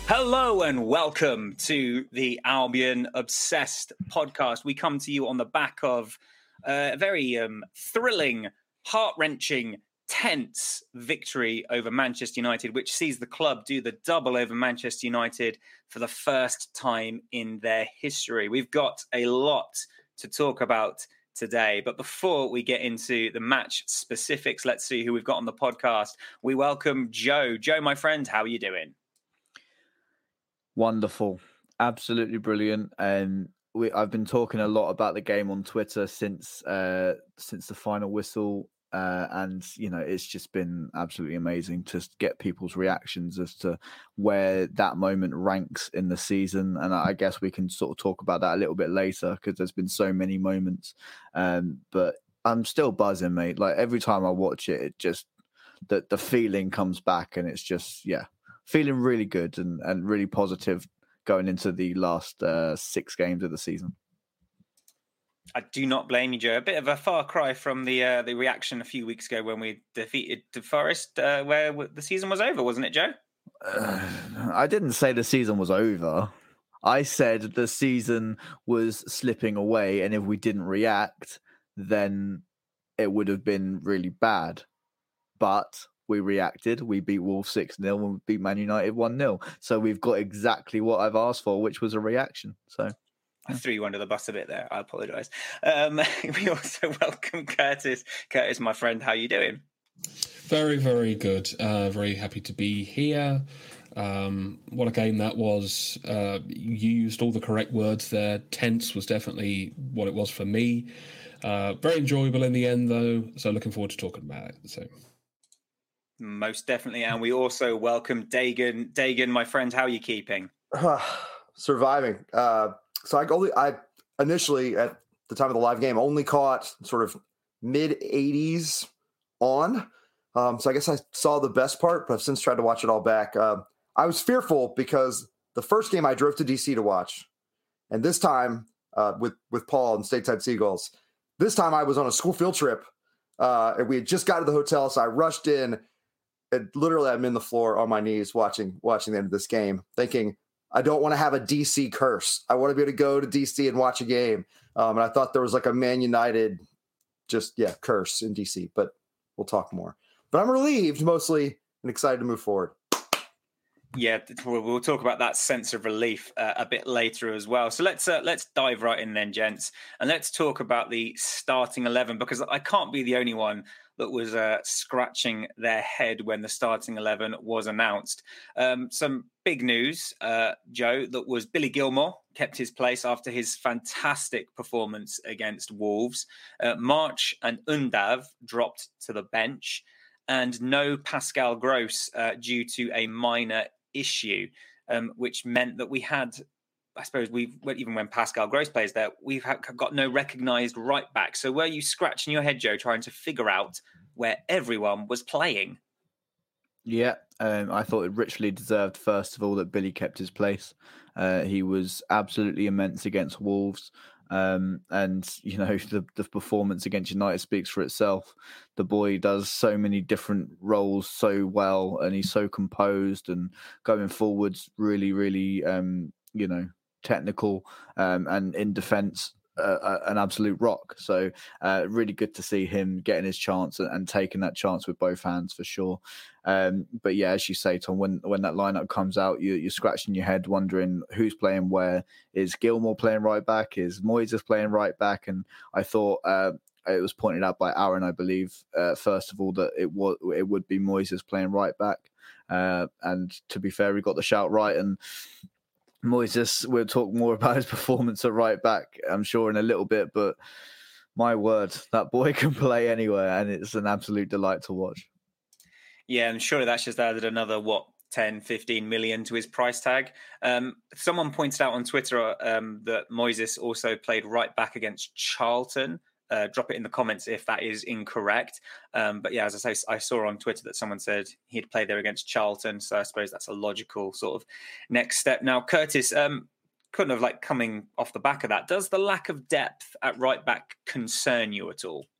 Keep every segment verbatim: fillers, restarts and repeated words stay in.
Hello and welcome to the Albion Obsessed podcast. We come to you on the back of a very um, thrilling, heart-wrenching, tense victory over Manchester United, which sees the club do the double over Manchester United for the first time in their history. We've got a lot to talk about today, but before we get into the match specifics, let's see who we've got on the podcast. We welcome Joe. Joe, my friend, how are you doing? Wonderful, absolutely brilliant. And we, I've been talking a lot about the game on Twitter since uh, since the final whistle, uh, and you know it's just been absolutely amazing to get people's reactions as to where that moment ranks in the season. And I guess we can sort of talk about that a little bit later because there's been so many moments. Um, but I'm still buzzing, mate. Like every time I watch it, it just the the feeling comes back, and it's just yeah. Feeling really good and, and really positive going into the last uh, six games of the season. I do not blame you, Joe. A bit of a far cry from the uh, the reaction a few weeks ago when we defeated the Forest, uh, where the season was over, wasn't it, Joe? Uh, I didn't say the season was over. I said the season was slipping away, and if we didn't react, then it would have been really bad. But we reacted. We beat Wolves six nil and we beat Man United one nil. So we've got exactly what I've asked for, which was a reaction. So yeah. I threw you under the bus a bit there. I apologise. Um, we also welcome Curtis. Curtis, my friend, how are you doing? Very, very good. Uh, very happy to be here. Um, what a game that was. Uh, you used all the correct words there. Tense was definitely what it was for me. Uh, very enjoyable in the end, though. So looking forward to talking about it. So. Most definitely. And we also welcome Dagan. Dagan, my friend, how are you keeping? Surviving. Uh, so I only, I initially at the time of the live game only caught sort of mid eighties on. Um, so I guess I saw the best part, but I've since tried to watch it all back. Uh, I was fearful because the first game I drove to D C to watch, and this time uh, with, with Paul and Stateside Seagulls, this time I was on a school field trip uh, and we had just got to the hotel. So I rushed in. And literally, I'm in the floor on my knees watching watching the end of this game, thinking, I don't want to have a D C curse. I want to be able to go to D C and watch a game. Um, and I thought there was like a Man United, just, yeah, curse in D C. But we'll talk more. But I'm relieved mostly and excited to move forward. Yeah, we'll talk about that sense of relief uh, a bit later as well. So let's uh, let's dive right in then, gents. And let's talk about the starting eleven, because I can't be the only one that was uh, scratching their head when the starting eleven was announced. Um, some big news, uh, Joe, that was Billy Gilmour kept his place after his fantastic performance against Wolves. Uh, March and Undav dropped to the bench, and no Pascal Gross uh, due to a minor issue, um, which meant that we had, I suppose, we even when Pascal Gross plays there, we've got no recognised right back. So were you scratching your head, Joe, trying to figure out where everyone was playing? Yeah, um, I thought it richly deserved, first of all, that Billy kept his place. Uh, he was absolutely immense against Wolves. Um, and, you know, the, the performance against United speaks for itself. The boy does so many different roles so well, and he's so composed and going forwards really, really, um, you know, technical um, and in defence. Uh, an absolute rock. So uh, really good to see him getting his chance and, and taking that chance with both hands for sure. Um, but yeah, as you say, Tom, when when that lineup comes out, you, you're scratching your head wondering who's playing where. Is Gilmour playing right back? Is Moises playing right back? And I thought uh, it was pointed out by Aaron, I believe, uh, first of all, that it was it would be Moises playing right back. Uh, and to be fair, he got the shout right. And Moises, we'll talk more about his performance at right back, I'm sure, in a little bit, but my word, that boy can play anywhere, and it's an absolute delight to watch. Yeah, and surely that's just added another, what, ten, fifteen million to his price tag. Um, someone pointed out on Twitter um, that Moises also played right back against Charlton. Uh, drop it in the comments if that is incorrect. Um, but yeah, as I say, I saw on Twitter that someone said he'd played there against Charlton. So I suppose that's a logical sort of next step. Now, Curtis, um, kind of like coming off the back of that, does the lack of depth at right back concern you at all?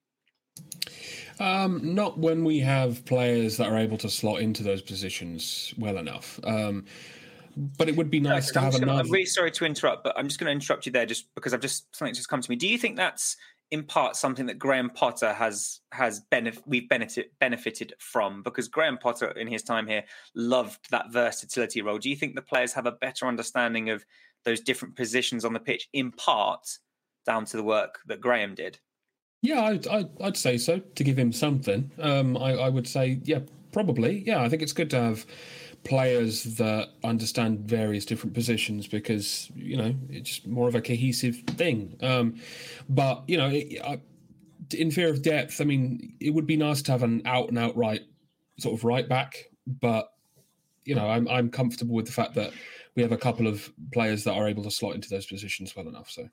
Um, not when we have players that are able to slot into those positions well enough. Um, but it would be nice to I'm have just gonna, another. I'm really sorry to interrupt, but I'm just going to interrupt you there just because I've just something's just come to me. Do you think that's in part something that Graham Potter has has benef- we've benefited benefited from? Because Graham Potter in his time here loved that versatility role. Do you think the players have a better understanding of those different positions on the pitch, in part down to the work that Graham did? Yeah, I'd, I'd, I'd say so, to give him something. Um, I, I would say, yeah, probably. Yeah, I think it's good to have players that understand various different positions because, you know, it's just more of a cohesive thing. Um, but, you know, it, I, in fear of depth, I mean, it would be nice to have an out-and-out right sort of right back. But, you know, I'm, I'm comfortable with the fact that we have a couple of players that are able to slot into those positions well enough, so...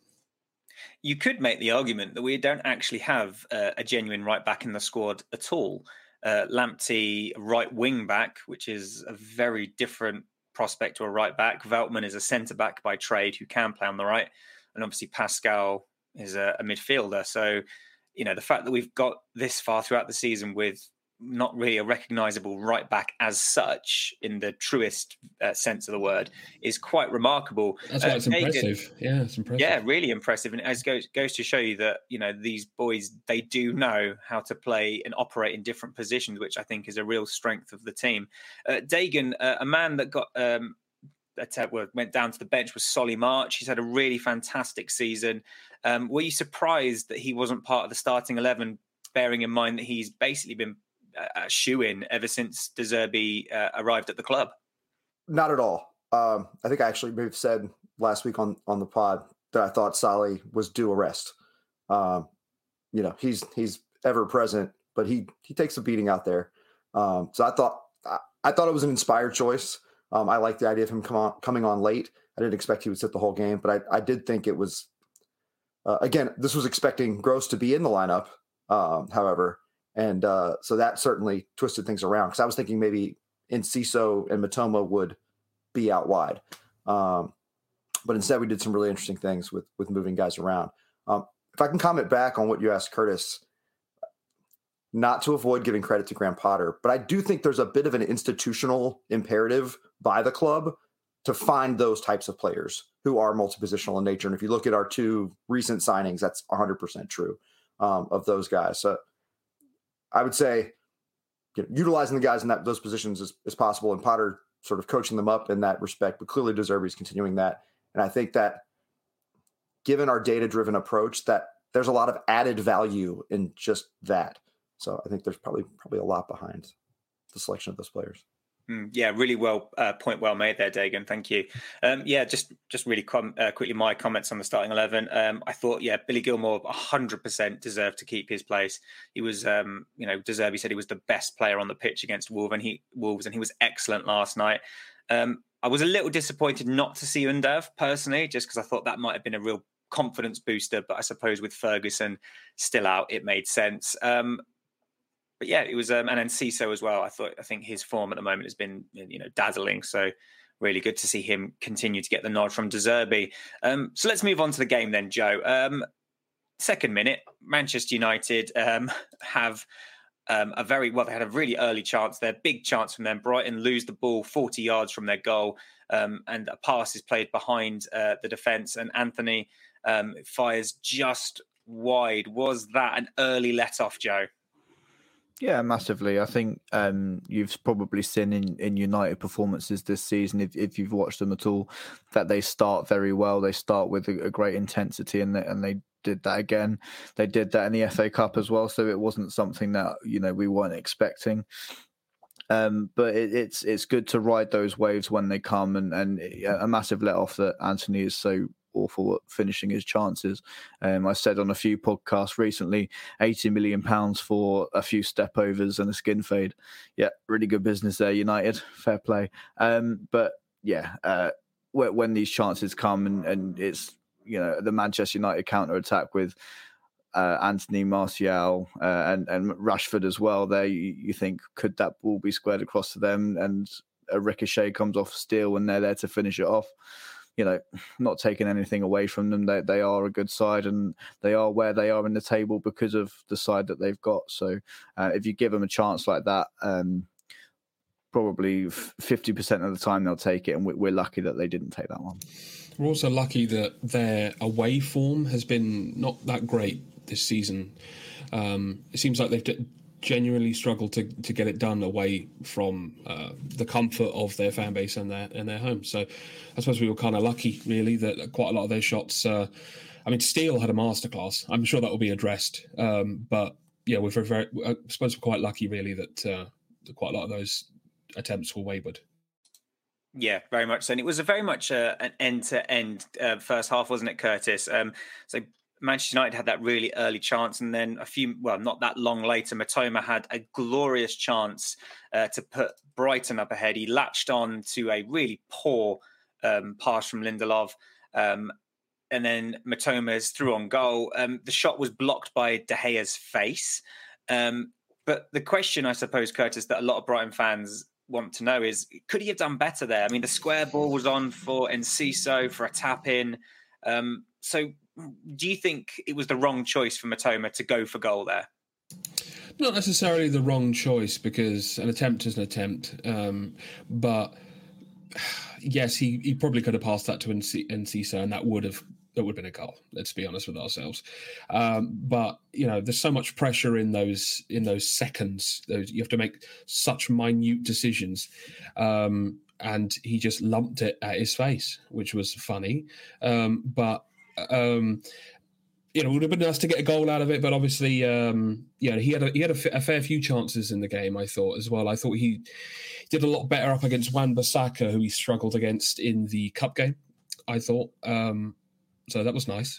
You could make the argument that we don't actually have uh, a genuine right back in the squad at all. Uh, Lamptey, right wing back, which is a very different prospect to a right back. Veltman is a centre back by trade who can play on the right. And obviously Pascal is a, a midfielder. So, you know, the fact that we've got this far throughout the season with not really a recognisable right back as such in the truest uh, sense of the word is quite remarkable. That's why it's uh, impressive. Dagan, yeah, it's impressive. Yeah, really impressive. And it goes, goes to show you that, you know, these boys, they do know how to play and operate in different positions, which I think is a real strength of the team. Uh, Dagan, uh, a man that got... Um, that uh, went down to the bench was Solly March. He's had a really fantastic season. Um, were you surprised that he wasn't part of the starting eleven, bearing in mind that he's basically been a shoe-in ever since De Zerbi uh, arrived at the club? Not at all. Um, I think I actually maybe said last week on, on the pod that I thought Solly was due a rest. Um, you know, he's he's ever present, but he he takes a beating out there. Um, so I thought I, I thought it was an inspired choice. Um, I like the idea of him come on, coming on late. I didn't expect he would sit the whole game, but I, I did think it was. Uh, again, this was expecting Gross to be in the lineup, um, however. And uh, so that certainly twisted things around because I was thinking maybe Enciso and Matoma would be out wide. Um, but instead we did some really interesting things with, with moving guys around. Um, if I can comment back on what you asked Curtis, not to avoid giving credit to Graham Potter, but I do think there's a bit of an institutional imperative by the club to find those types of players who are multi-positional in nature. And if you look at our two recent signings, that's one hundred percent true um, of those guys. So I would say you know, utilizing the guys in that those positions is, is possible, and Potter sort of coaching them up in that respect. But clearly, De Zerbi is continuing that, and I think that given our data-driven approach, that there's a lot of added value in just that. So I think there's probably probably a lot behind the selection of those players. Mm, yeah, really well uh, point well made there, Dagan. Thank you. Um, yeah, just just really com- uh, quickly my comments on the starting eleven. Um, I thought, yeah, Billy Gilmore one hundred percent deserved to keep his place. He was, um, you know, De Zerbi said he was the best player on the pitch against Wolves, and he Wolves, and he was excellent last night. Um, I was a little disappointed not to see Undav personally, just because I thought that might have been a real confidence booster. But I suppose with Ferguson still out, it made sense. Um, But yeah, it was, um, and then Enciso as well. I thought, I think his form at the moment has been, you know, dazzling. So really good to see him continue to get the nod from De Zerbi. Um, so let's move on to the game then, Joe. Um, second minute, Manchester United um, have um, a very, well, they had a really early chance there, big chance from them. Brighton lose the ball forty yards from their goal, um, and a pass is played behind uh, the defence, and Anthony um, fires just wide. Was that an early let-off, Joe? Yeah, massively. I think um, you've probably seen in, in United performances this season, if, if you've watched them at all, that they start very well. They start with a, a great intensity, and they, and they did that again. They did that in the F A Cup as well, so it wasn't something that, you know, we weren't expecting. Um, but it, it's it's good to ride those waves when they come, and, and a massive let off that Anthony is so awful at finishing his chances. Um, I said on a few podcasts recently, eighty million pounds for a few step overs and a skin fade. Yeah, really good business there, United. Fair play. Um, but yeah, uh, when these chances come, and, and it's, you know, the Manchester United counter attack with uh, Anthony, Martial, uh, and, and Rashford as well, there you, you think, could that ball be squared across to them? And a ricochet comes off steel and they're there to finish it off. You know, not taking anything away from them. They they are a good side, and they are where they are in the table because of the side that they've got. So uh, if you give them a chance like that, um, probably fifty percent of the time they'll take it, and we're lucky that they didn't take that one. We're also lucky that their away form has been not that great this season. Um, it seems like they've genuinely struggled to, to get it done away from uh, the comfort of their fan base and their and their home. So I suppose we were kind of lucky, really, that quite a lot of their shots. Uh, I mean, Steele had a masterclass. I'm sure that will be addressed. Um, but yeah, we're very, very. I suppose we're quite lucky, really, that, uh, that quite a lot of those attempts were wavered. Yeah, very much so. And it was a very much uh, an end-to-end uh, first half, wasn't it, Curtis? Um, so Manchester United had that really early chance, and then a few, well, not that long later, Matoma had a glorious chance uh, to put Brighton up ahead. He latched on to a really poor um, pass from Lindelof, um, and then Matoma's through on goal. Um, the shot was blocked by De Gea's face. Um, but the question, I suppose, Curtis, that a lot of Brighton fans want to know is, could he have done better there? I mean, the square ball was on for Enciso for a tap in. Um, so do you think it was the wrong choice for Matoma to go for goal there? Not necessarily the wrong choice, because an attempt is an attempt. Um, but yes, he, he probably could have passed that to Enciso, and that would have that would have been a goal. Let's be honest with ourselves. Um, but you know, there's so much pressure in those in those seconds. Those, you have to make such minute decisions, um, and he just lumped it at his face, which was funny. Um, but um, you know, it would have been nice to get a goal out of it. But obviously, um, yeah, he had a, he had a, a fair few chances in the game, I thought, as well. I thought he did a lot better up against Wan-Bissaka, who he struggled against in the cup game, I thought. Um, So that was nice.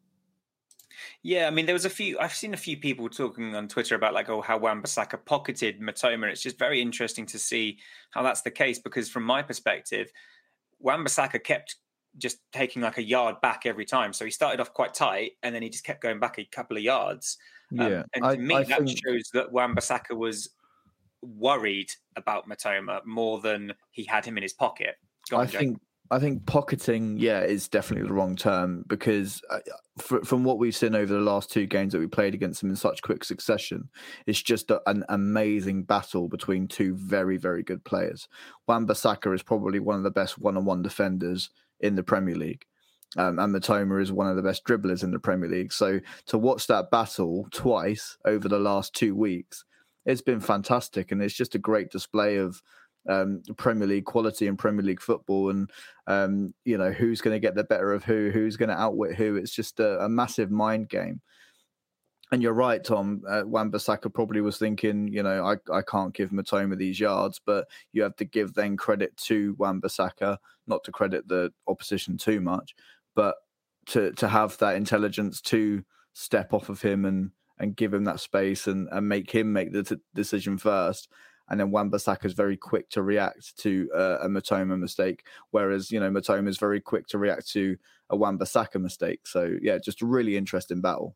Yeah, I mean, there was a few. I've seen a few people talking on Twitter about like, oh, how Wan-Bissaka pocketed Matoma. It's just very interesting to see how that's the case, because from my perspective, Wan-Bissaka kept just taking like a yard back every time. So he started off quite tight, and then he just kept going back a couple of yards. Um, Yeah, and to I, me, I that think... shows that Wan-Bissaka was worried about Matoma more than he had him in his pocket. Go on, I Jake. think. I think pocketing, yeah, is definitely the wrong term, because uh, f- from what we've seen over the last two games that we played against them in such quick succession, it's just a, an amazing battle between two very, very good players. Wan-Bissaka is probably one of the best one-on-one defenders in the Premier League, um, and Matoma is one of the best dribblers in the Premier League. So to watch that battle twice over the last two weeks, it's been fantastic, and it's just a great display of Um, Premier League quality and Premier League football, and um, you know, who's going to get the better of who, who's going to outwit who. It's just a, a massive mind game. And you're right, Tom. Uh, Wan-Bissaka probably was thinking, you know, I, I can't give Matoma these yards, but you have to give then credit to Wan-Bissaka, not to credit the opposition too much, but to to have that intelligence to step off of him and and give him that space and, and make him make the t- decision first. And then Wan-Bissaka is very quick to react to uh, a Matoma mistake, whereas, you know, Matoma is very quick to react to a Wan-Bissaka mistake. So, yeah, just a really interesting battle.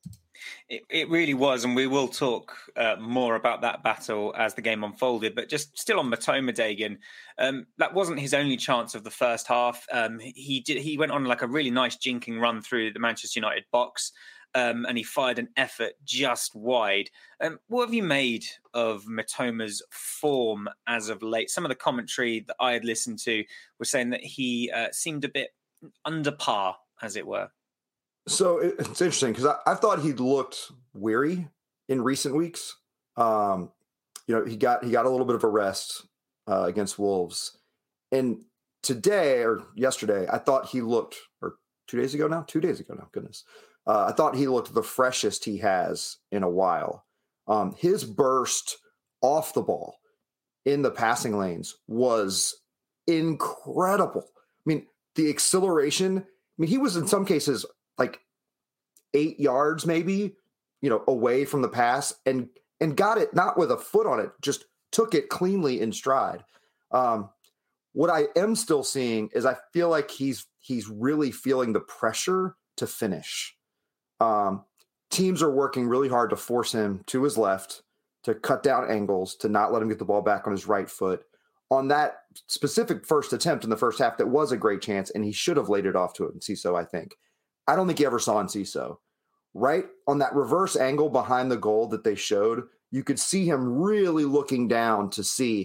It, it really was, and we will talk uh, more about that battle as the game unfolded. But just still on Matoma, Dagan, um, that wasn't his only chance of the first half. Um, he did he went on like a really nice jinking run through the Manchester United box. Um, and he fired an effort just wide. Um, what have you made of Matoma's form as of late? Some of the commentary that I had listened to was saying that he uh, seemed a bit under par, as it were. So it's interesting, because I, I thought he'd looked weary in recent weeks. Um, you know, he got he got a little bit of a rest uh, against Wolves, and today or yesterday, I thought he looked, or two days ago now, two days ago now, goodness. Uh, I thought he looked the freshest he has in a while. Um, his burst off the ball in the passing lanes was incredible. I mean, the acceleration, I mean, he was in some cases like eight yards maybe, you know, away from the pass and and got it not with a foot on it, just took it cleanly in stride. Um, what I am still seeing is I feel like he's he's really feeling the pressure to finish. Um, teams are working really hard to force him to his left, to cut down angles, to not let him get the ball back on his right foot. On that specific first attempt in the first half, that was a great chance, and he should have laid it off to Enciso, I think. I don't think he ever saw Enciso. Right on that reverse angle behind the goal that they showed, you could see him really looking down to see,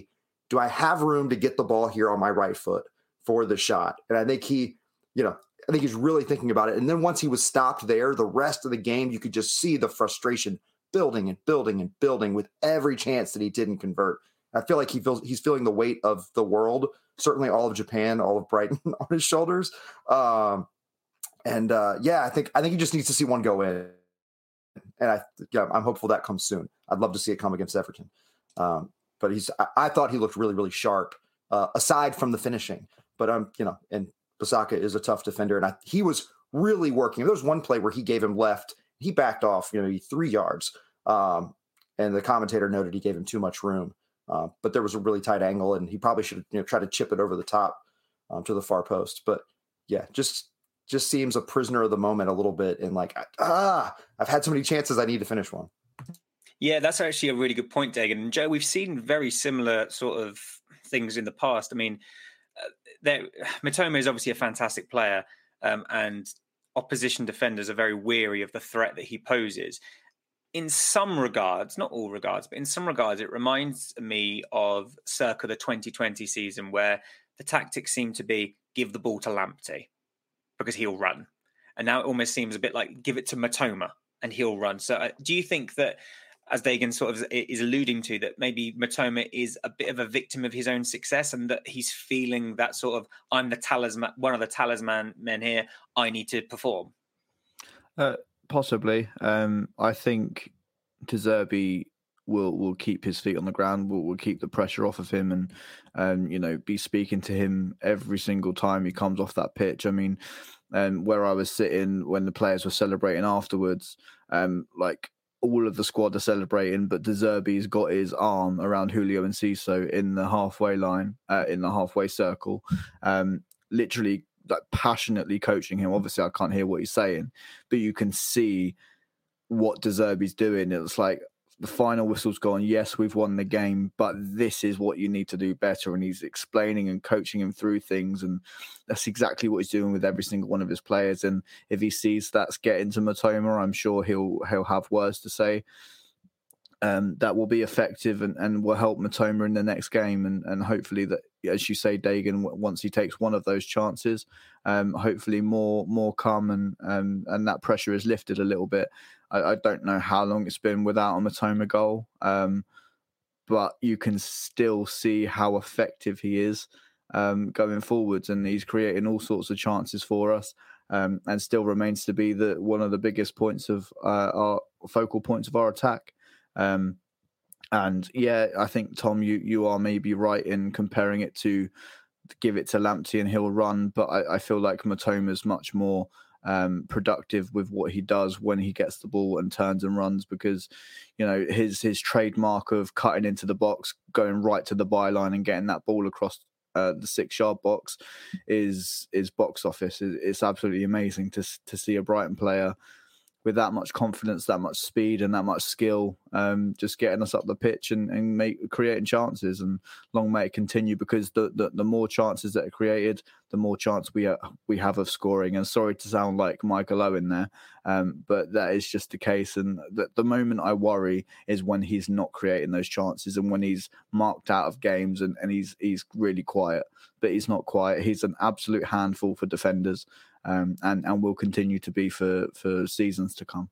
do I have room to get the ball here on my right foot for the shot? And I think he, you know, I think he's really thinking about it. And then once he was stopped there, the rest of the game, you could just see the frustration building and building and building with every chance that he didn't convert. I feel like he feels he's feeling the weight of the world, certainly all of Japan, all of Brighton on his shoulders. Um, and uh, yeah, I think I think he just needs to see one go in. And I, yeah, I'm hopeful that comes soon. I'd love to see it come against Everton. Um, but he's, I, I thought he looked really, really sharp, uh, aside from the finishing. But I'm, um, you know, and Bissaka is a tough defender, and I, he was really working. There was one play where he gave him left, he backed off, you know, maybe three yards, um, and the commentator noted he gave him too much room. Uh, but there was a really tight angle, and he probably should, you know, try to chip it over the top um, to the far post. But yeah, just just seems a prisoner of the moment a little bit, and like, ah, I've had so many chances, I need to finish one. Yeah, that's actually a really good point, Dagan. And Joe, we've seen very similar sort of things in the past. I mean, uh, there, Mitoma is obviously a fantastic player, um, and opposition defenders are very weary of the threat that he poses. In some regards, not all regards, but in some regards, it reminds me of circa the twenty twenty season, where the tactics seem to be give the ball to Lamptey because he'll run. And now it almost seems a bit like give it to Mitoma and he'll run. So uh, do you think that, as Dagan sort of is alluding to, that maybe Mitoma is a bit of a victim of his own success, and that he's feeling that sort of, I'm the talisman, one of the talisman men here, I need to perform? Uh, possibly. Um, I think De Zerbi will will keep his feet on the ground, will, will keep the pressure off of him, and um, you know, be speaking to him every single time he comes off that pitch. I mean, um, where I was sitting when the players were celebrating afterwards, um, like, all of the squad are celebrating, but De Zerbi's got his arm around Julio Enciso in the halfway line, uh, in the halfway circle, um, literally like passionately coaching him. Obviously, I can't hear what he's saying, but you can see what De Zerbi's doing. It's like the final whistle's gone. Yes, we've won the game, but this is what you need to do better. And he's explaining and coaching him through things. And that's exactly what he's doing with every single one of his players. And if he sees that's getting to Mitoma, I'm sure he'll he'll have words to say um, that will be effective and, and will help Mitoma in the next game. And, and hopefully that, as you say, Dagan, once he takes one of those chances, um, hopefully more more come and um, and that pressure is lifted a little bit. I, I don't know how long it's been without a Mitoma goal, um, but you can still see how effective he is um, going forwards, and he's creating all sorts of chances for us, um, and still remains to be the one of the biggest points of uh, our focal points of our attack. Um, and yeah, I think, Tom, you you are maybe right in comparing it to give it to Lamptey and he'll run, but I, I feel like Mitoma's much more Um, productive with what he does when he gets the ball and turns and runs, because, you know, his his trademark of cutting into the box, going right to the byline and getting that ball across uh, the six yard box is is box office. It's absolutely amazing to to see a Brighton player with that much confidence, that much speed, and that much skill, um, just getting us up the pitch and, and make creating chances. And long may it continue, because the, the the more chances that are created, the more chance we are, we have of scoring. And sorry to sound like Michael Owen there, um, but that is just the case. And the, the moment I worry is when he's not creating those chances, and when he's marked out of games and, and he's he's really quiet. But he's not quiet. He's an absolute handful for defenders. Um, and, and will continue to be for, for seasons to come.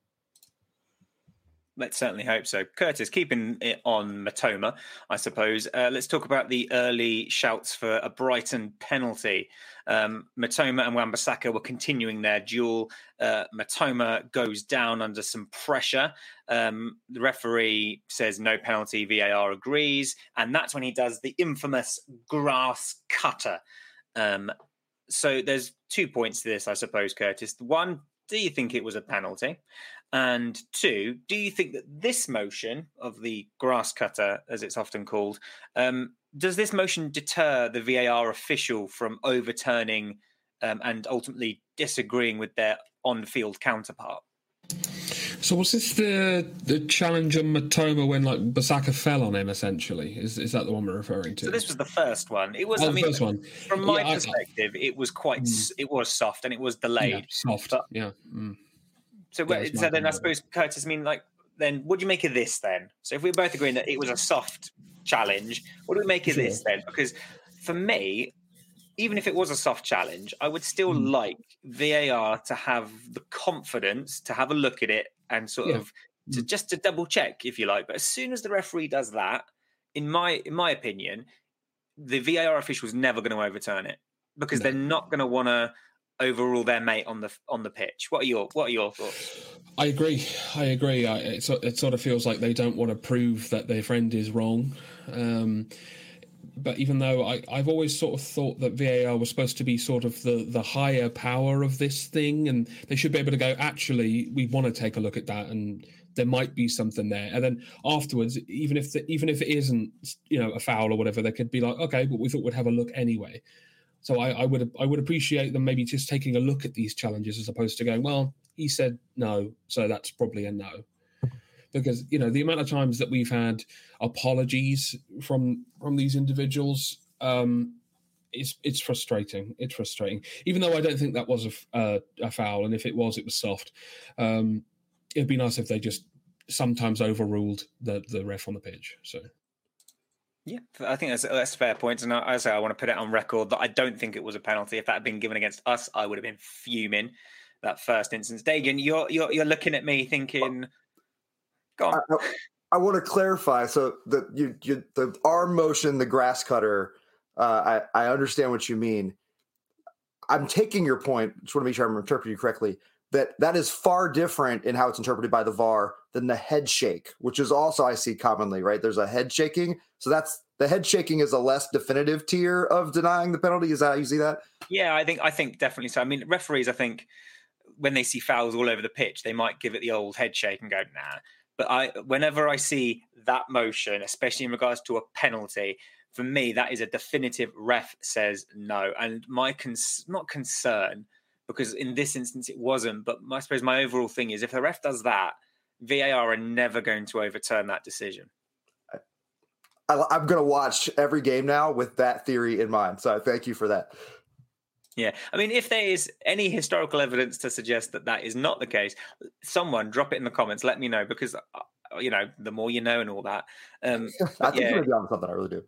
Let's certainly hope so. Curtis, keeping it on Mitoma, I suppose, uh, let's talk about the early shouts for a Brighton penalty. Um, Mitoma and Wan-Bissaka were continuing their duel. Uh, Mitoma goes down under some pressure. Um, the referee says no penalty, V A R agrees, and that's when he does the infamous grass cutter. Um, so there's two points to this, I suppose, Curtis. One, do you think it was a penalty? And two, do you think that this motion of the grass cutter, as it's often called, um, does this motion deter the V A R official from overturning um, and ultimately disagreeing with their on-field counterpart? So was this the the challenge on Mitoma when like Bissaka fell on him? Essentially, is is that the one we're referring to? So this was the first one. It was. Oh, I mean, the first one. From my yeah, perspective, I, it was quite. Mm. It was soft and it was delayed. Yeah, soft. But, yeah. Mm. So, yeah, so then I suppose, Curtis, I mean, like, then what do you make of this then? So if we're both agreeing that it was a soft challenge. What do we make of Sure. this then? Because for me, even if it was a soft challenge, I would still Mm. like V A R to have the confidence to have a look at it and sort Yeah. of to Mm. just to double check, if you like. But as soon as the referee does that, in my in my opinion, the V A R official is never going to overturn it because No. they're not going to want to overrule their mate on the on the pitch. What are your What are your thoughts? I agree. I agree. I, it, so- it sort of feels like they don't want to prove that their friend is wrong. Um, but even though I, I've always sort of thought that V A R was supposed to be sort of the, the higher power of this thing, and they should be able to go, actually, we want to take a look at that, and there might be something there. And then afterwards, even if the, even if it isn't, you know, a foul or whatever, they could be like, okay, but we thought we'd have a look anyway. So I, I would I would appreciate them maybe just taking a look at these challenges as opposed to going, well, he said no, so that's probably a no. Because, you know, the amount of times that we've had apologies from from these individuals, um, it's it's frustrating. It's frustrating. Even though I don't think that was a, f- uh, a foul, and if it was, it was soft. Um, it'd be nice if they just sometimes overruled the, the ref on the pitch. So. Yeah, I think that's that's a fair point. And I, I say I want to put it on record that I don't think it was a penalty. If that had been given against us, I would have been fuming that first instance. Dagan, you're you're you're looking at me thinking, go on. I, I want to clarify. So the you, you the arm motion, the grass cutter. Uh, I I understand what you mean. I'm taking your point. Just want to make sure I'm interpreting you correctly. That that is far different in how it's interpreted by the V A R than the head shake, which is also I see commonly. Right, there's a head shaking. So that's the head shaking is a less definitive tier of denying the penalty. Is that how you see that? Yeah, I think I think definitely so. I mean, referees, I think when they see fouls all over the pitch, they might give it the old head shake and go, nah. But I, whenever I see that motion, especially in regards to a penalty, for me, that is a definitive ref says no. And my cons- not concern, because in this instance it wasn't, but I suppose my overall thing is if the ref does that, V A R are never going to overturn that decision. I, I'm going to watch every game now with that theory in mind. So thank you for that. Yeah. I mean, if there is any historical evidence to suggest that that is not the case, someone drop it in the comments. Let me know because, uh, you know, the more you know and all that. Um, I think yeah. you're going to be on something. I really do.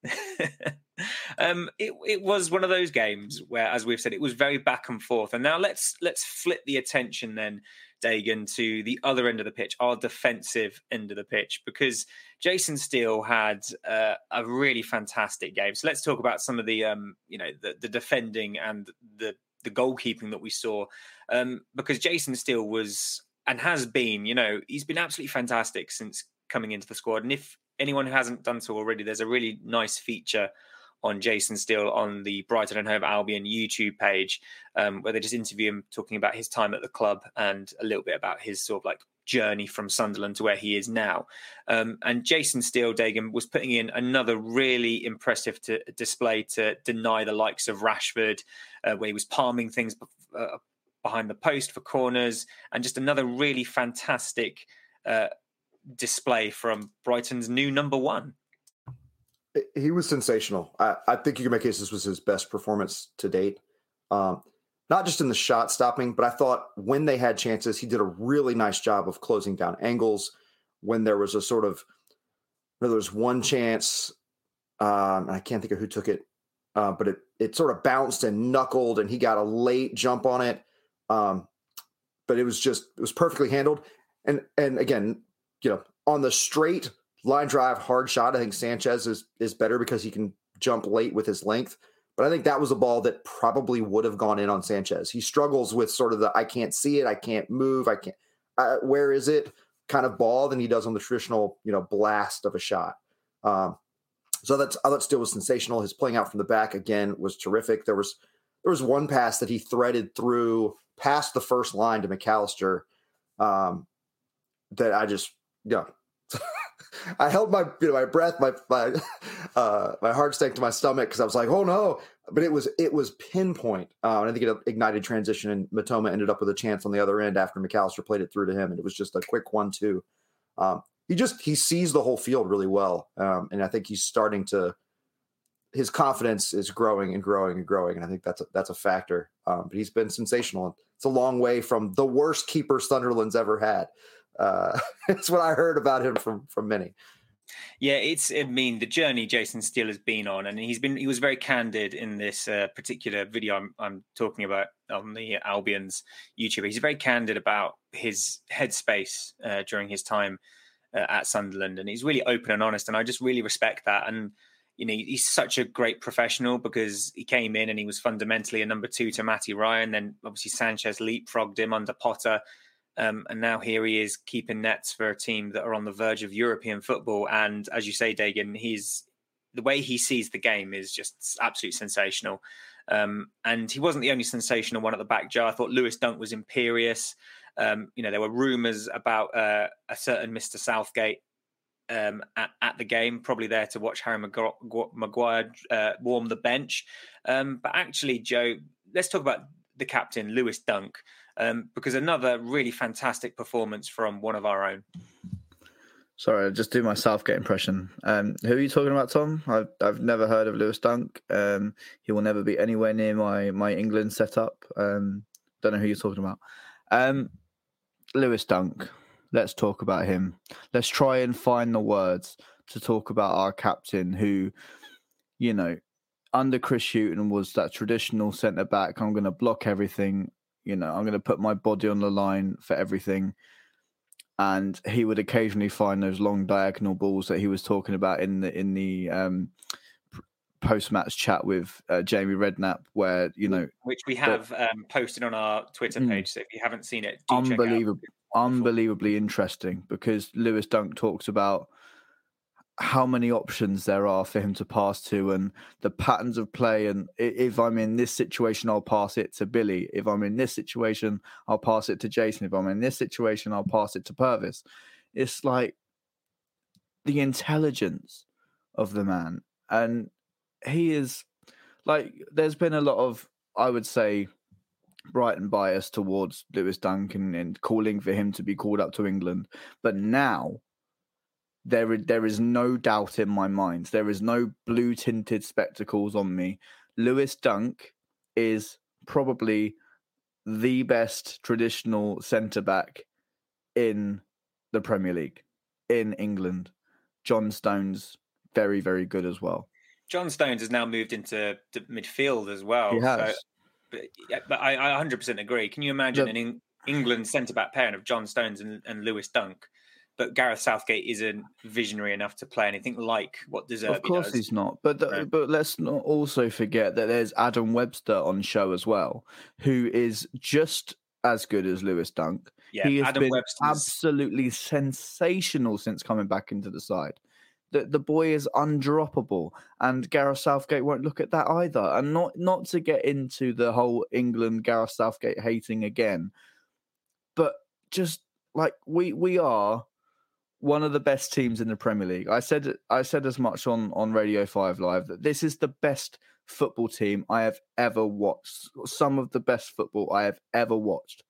um, it, it was one of those games where, as we've said, it was very back and forth. And now let's let's flip the attention then, Dagan, to the other end of the pitch, our defensive end of the pitch, because Jason Steele had uh, a really fantastic game. So let's talk about some of the, um, you know, the, the defending and the the goalkeeping that we saw, um, because Jason Steele was and has been, you know, he's been absolutely fantastic since coming into the squad. And if anyone who hasn't done so already, there's a really nice feature on Jason Steele on the Brighton and Hove Albion YouTube page, um, where they just interview him talking about his time at the club and a little bit about his sort of like journey from Sunderland to where he is now. Um, and Jason Steele, Dagan, was putting in another really impressive to, display to deny the likes of Rashford, uh, where he was palming things uh, behind the post for corners, and just another really fantastic uh, display from Brighton's new number one. He was sensational. I, I think you can make a case this was his best performance to date. Um, not just in the shot stopping, but I thought when they had chances, he did a really nice job of closing down angles. When there was a sort of, there was one chance, um, I can't think of who took it, uh, but it it sort of bounced and knuckled, and he got a late jump on it. Um, but it was just, it was perfectly handled. And and again, you know, on the straight line drive, hard shot, I think Sanchez is is better because he can jump late with his length. But I think that was a ball that probably would have gone in on Sanchez. He struggles with sort of the I can't see it, I can't move, I can't. Uh, where is it? Kind of ball than he does on the traditional, you know, blast of a shot. Um, so that's I thought Steele was sensational. His playing out from the back again was terrific. There was there was one pass that he threaded through past the first line to McAllister um, that I just yeah. I held my you know my breath, my my uh, my heart sank to my stomach because I was like, oh no! But it was it was pinpoint, uh, and I think it ignited transition, and Matoma ended up with a chance on the other end after McAllister played it through to him, and it was just a quick one-two. Um, he just he sees the whole field really well, um, and I think he's starting to. His confidence is growing and growing and growing, and I think that's a, that's a factor. Um, but he's been sensational. It's a long way from the worst keeper Sunderland's ever had. Uh, it's what I heard about him from from many. Yeah, it's. I mean, the journey Jason Steele has been on, and he's been. He was very candid in this uh, particular video I'm, I'm talking about on the Albion's YouTube. He's very candid about his headspace uh, during his time uh, at Sunderland, and he's really open and honest. And I just really respect that. And you know, he's such a great professional because he came in and he was fundamentally a number two to Matty Ryan. Then obviously Sanchez leapfrogged him under Potter. Um, and now here he is keeping nets for a team that are on the verge of European football. And as you say, Dagan, he's the way he sees the game is just absolutely sensational. Um, and he wasn't the only sensational one at the back jar. I thought Lewis Dunk was imperious. Um, you know, there were rumours about uh, a certain Mister Southgate um, at, at the game, probably there to watch Harry Maguire uh, warm the bench. Um, but actually, Joe, let's talk about the captain, Lewis Dunk. Um, because another really fantastic performance from one of our own. Sorry, I'll just do my Southgate impression. Um, who are you talking about, Tom? I've I've never heard of Lewis Dunk. Um, he will never be anywhere near my my England setup. Um, don't know who you're talking about. Um, Lewis Dunk. Let's talk about him. Let's try and find the words to talk about our captain, who, you know, under Chris Hughton was that traditional centre back. I'm going to block everything. You know, I'm going to put my body on the line for everything. And he would occasionally find those long diagonal balls that he was talking about in the in the um, post-match chat with uh, Jamie Redknapp, where, you know... Which we have the, um, posted on our Twitter page, so if you haven't seen it, do unbelievable, check it out. Unbelievably interesting, because Lewis Dunk talks about how many options there are for him to pass to and the patterns of play. And if I'm in this situation, I'll pass it to Billy. If I'm in this situation, I'll pass it to Jason. If I'm in this situation, I'll pass it to Purvis. It's like the intelligence of the man. And he is like, there's been a lot of, I would say, Brighton bias towards Lewis Dunk and, and calling for him to be called up to England. But now, There, there is no doubt in my mind. There is no blue-tinted spectacles on me. Lewis Dunk is probably the best traditional centre-back in the Premier League, in England. John Stones, very, very good as well. John Stones has now moved into midfield as well. He has. So, but, yeah, but I, I one hundred percent agree. Can you imagine the, an in, England centre-back pairing of John Stones and, and Lewis Dunk? But Gareth Southgate isn't visionary enough to play anything like what De Zerbi Of course does. he's not. But the, right. but let's not also forget that there's Adam Webster on show as well, who is just as good as Lewis Dunk. Yeah, he has Adam been Webster's... absolutely sensational since coming back into the side. The, the boy is undroppable, and Gareth Southgate won't look at that either. And not, not to get into the whole England Gareth Southgate hating again, but just like we we are one of the best teams in the Premier League. I said I said as much on, on Radio five Live that this is the best football team I have ever watched. Some of the best football I have ever watched.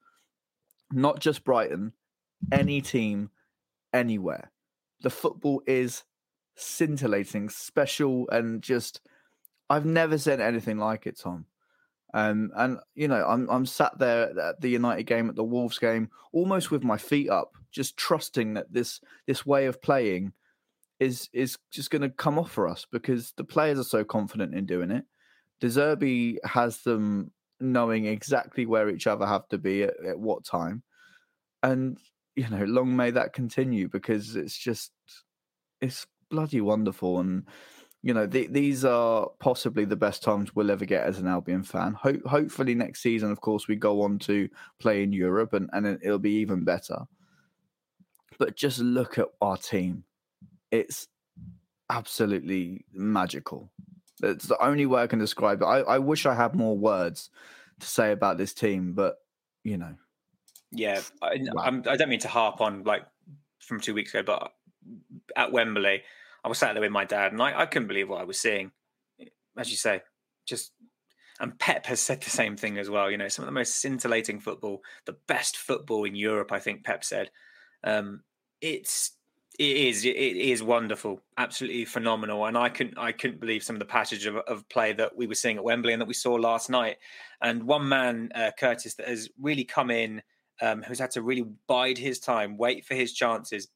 Not just Brighton, any team, anywhere. The football is scintillating, special, and just I've never said anything like it, Tom. Um, and you know, I'm I'm sat there at the United game, at the Wolves game, almost with my feet up, just trusting that this this way of playing is is just going to come off for us because the players are so confident in doing it. De Zerbi has them knowing exactly where each other have to be at, at what time, and you know, long may that continue because it's just it's bloody wonderful. And you know, the, these are possibly the best times we'll ever get as an Albion fan. Ho- hopefully next season, of course, we go on to play in Europe and, and it'll be even better. But just look at our team. It's absolutely magical. It's the only way I can describe it. I, I wish I had more words to say about this team, but, you know. Yeah, I, wow. I'm, I don't mean to harp on, like, from two weeks ago, but at Wembley, I was sat there with my dad, and I, I couldn't believe what I was seeing. As you say, just and Pep has said the same thing as well. You know, some of the most scintillating football, the best football in Europe. I think Pep said, um, "It's it is it is wonderful, absolutely phenomenal." And I couldn't I couldn't believe some of the passage of, of play that we were seeing at Wembley and that we saw last night. And one man, uh, Curtis, that has really come in, um, who's had to really bide his time, wait for his chances.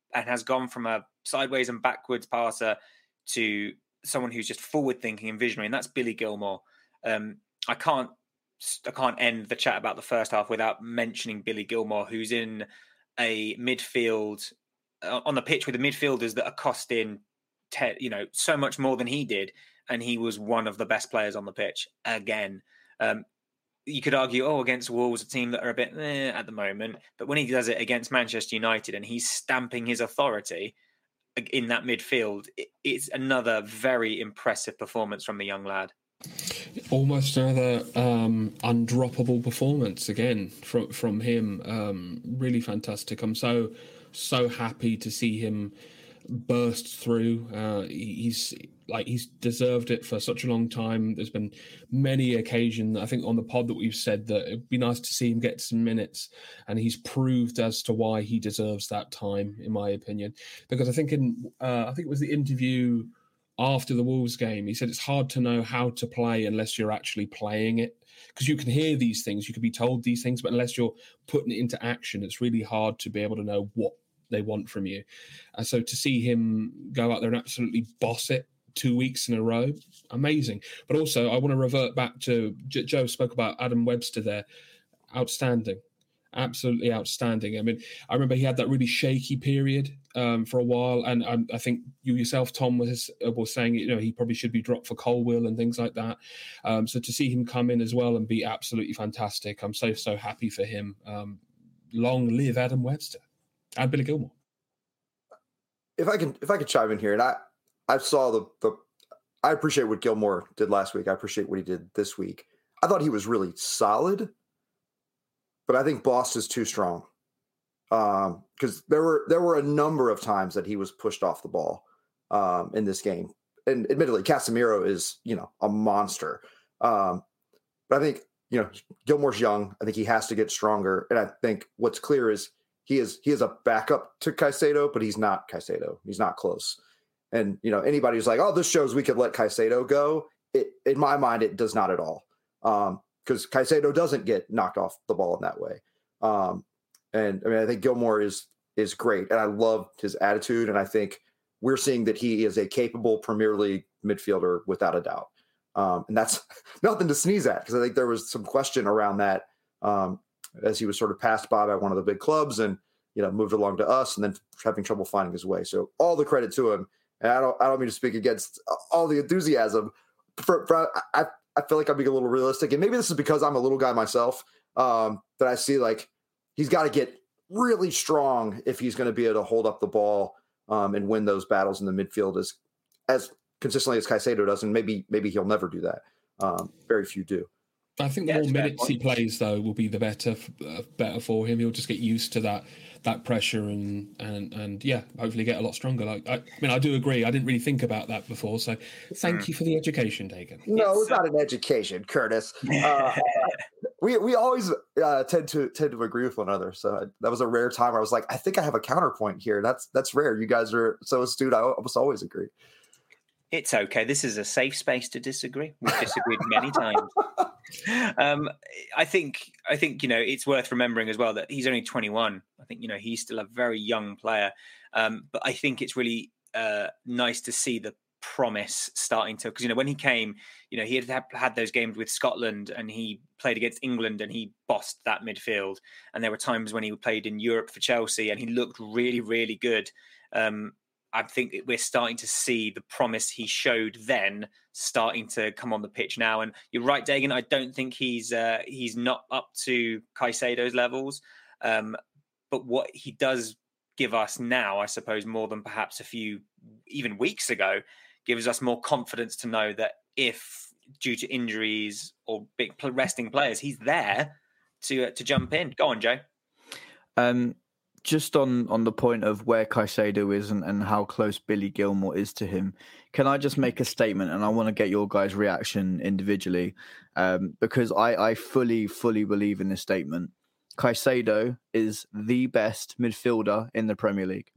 and has gone from a sideways and backwards passer to someone who's just forward thinking and visionary, and that's Billy Gilmour. Um, I can't I can't end the chat about the first half without mentioning Billy Gilmour, who's in a midfield uh, on the pitch with the midfielders that are costing te- you know so much more than he did, and he was one of the best players on the pitch again. Um, you could argue, oh, against Wolves, a team that are a bit eh, at the moment, but when he does it against Manchester United and he's stamping his authority in that midfield, it's another very impressive performance from the young lad. Almost another um, undroppable performance again from from him. Um, really fantastic. I'm so so happy to see him burst through. Uh, he's like he's deserved it for such a long time. There's been many occasions, I think, on the pod that we've said that it'd be nice to see him get some minutes, and he's proved as to why he deserves that time, in my opinion. Because I think in uh, I think it was the interview after the Wolves game, he said it's hard to know how to play unless you're actually playing it. Because you can hear these things, you can be told these things, but unless you're putting it into action, it's really hard to be able to know what they want from you. And so to see him go out there and absolutely boss it two weeks in a row, amazing. But also, I want to revert back to, Joe spoke about Adam Webster there, outstanding. Absolutely outstanding. I mean, I remember he had that really shaky period um, for a while, and um, I think you yourself, Tom, was was saying, you know, he probably should be dropped for Colwill and things like that. Um, so to see him come in as well and be absolutely fantastic, I'm so so happy for him. Um, long live Adam Webster and Billy Gilmour. If I can, if I could chime in here, and I, I saw the the, I appreciate what Gilmour did last week. I appreciate what he did this week. I thought he was really solid. But I think Boss is too strong because um, there were there were a number of times that he was pushed off the ball um, in this game. And admittedly, Casemiro is, you know, a monster. Um, but I think, you know, Gilmour's young. I think he has to get stronger. And I think what's clear is he is he is a backup to Caicedo, but he's not Caicedo. He's not close. And, you know, anybody who's like, oh, this shows we could let Caicedo go. It, in my mind, it does not at all. Um, because Caicedo doesn't get knocked off the ball in that way. Um, and I mean, I think Gilmour is is great, and I love his attitude, and I think we're seeing that he is a capable Premier League midfielder without a doubt. Um, and that's nothing to sneeze at, because I think there was some question around that um, as he was sort of passed by by one of the big clubs and, you know, moved along to us and then having trouble finding his way. So all the credit to him. And I don't I don't mean to speak against all the enthusiasm. For, for I, I feel like I'm being a little realistic, and maybe this is because I'm a little guy myself, um, that I see like he's got to get really strong if he's going to be able to hold up the ball um, and win those battles in the midfield as as consistently as Caicedo does, and maybe maybe he'll never do that. Um, very few do. I think the Yeah, more minutes he plays, though, will be the better uh, better for him. He'll just get used to that that pressure and and and yeah, hopefully get a lot stronger. Like I, I mean, I do agree. I didn't really think about that before, so thank mm. you for the education, Dagan. No, it's, it's not uh... an education, Curtis. Uh, we we always uh, tend to tend to agree with one another. So that was a rare time where I was like, I think I have a counterpoint here. That's that's rare. You guys are so astute. I almost always agree. It's okay. This is a safe space to disagree. We've disagreed many times. Um, I think, I think, you know, it's worth remembering as well that he's only twenty-one. I think, you know, he's still a very young player. Um, but I think it's really uh, nice to see the promise starting to, because, you know, when he came, you know, he had had those games with Scotland and he played against England and he bossed that midfield. And there were times when he played in Europe for Chelsea and he looked really, really good. Um, I think we're starting to see the promise he showed then starting to come on the pitch now. And you're right, Dagan, I don't think he's uh, he's not up to Caicedo's levels. Um, but what he does give us now, I suppose, more than perhaps a few, even weeks ago, gives us more confidence to know that if, due to injuries or big resting players, he's there to uh, to jump in. Go on, Joe. Um. Just on, on the point of where Caicedo is and, and how close Billy Gilmour is to him, can I just make a statement? And I want to get your guys' reaction individually, um, because I, I fully, fully believe in this statement. Caicedo is the best midfielder in the Premier League.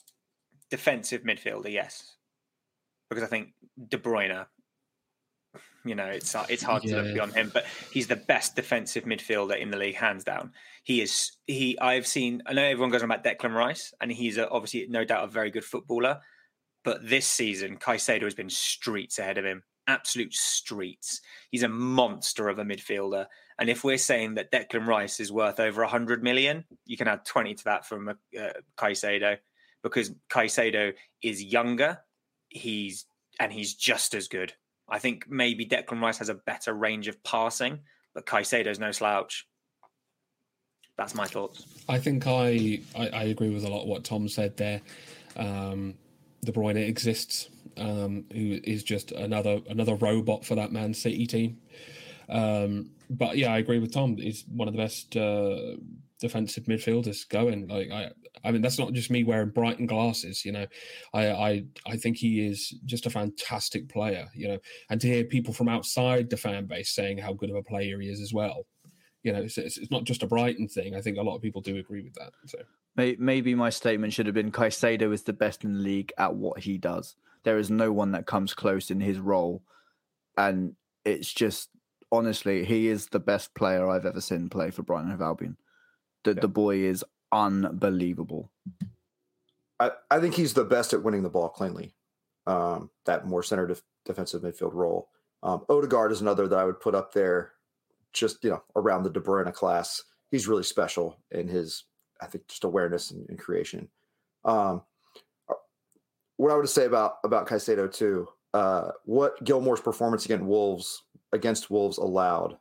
Defensive midfielder, yes. Because I think De Bruyne, You know, it's it's hard Yeah. to look beyond him, but he's the best defensive midfielder in the league, hands down. He is. He. I've seen. I know everyone goes on about Declan Rice, and he's a, obviously no doubt a very good footballer. But this season, Caicedo has been streets ahead of him. Absolute streets. He's a monster of a midfielder. And if we're saying that Declan Rice is worth over one hundred million, you can add twenty to that from uh, Caicedo, because Caicedo is younger. He's and he's just as good. I think maybe Declan Rice has a better range of passing, but Caicedo's no slouch. That's my thoughts. I think I, I, I agree with a lot of what Tom said there. Um, De Bruyne exists, um, who is just another another robot for that Man City team. Um, but yeah, I agree with Tom. He's one of the best uh, defensive midfielders going. Like I, I mean, that's not just me wearing Brighton glasses. You know, I, I, I think he is just a fantastic player. You know, and to hear people from outside the fan base saying how good of a player he is as well. You know, it's, it's not just a Brighton thing. I think a lot of people do agree with that. So maybe my statement should have been Caicedo is the best in the league at what he does. There is no one that comes close in his role, and it's just. Honestly, he is the best player I've ever seen play for Brighton and Hove Albion. The, yeah. the boy is unbelievable. I, I think he's the best at winning the ball cleanly. Um, that more center def- defensive midfield role. Um, Odegaard is another that I would put up there, just you know, around the De Bruyne class. He's really special in his, I think, just awareness and, and creation. Um, what I would say about about Caicedo too, uh, what Gilmore's performance against Wolves. against Wolves allowed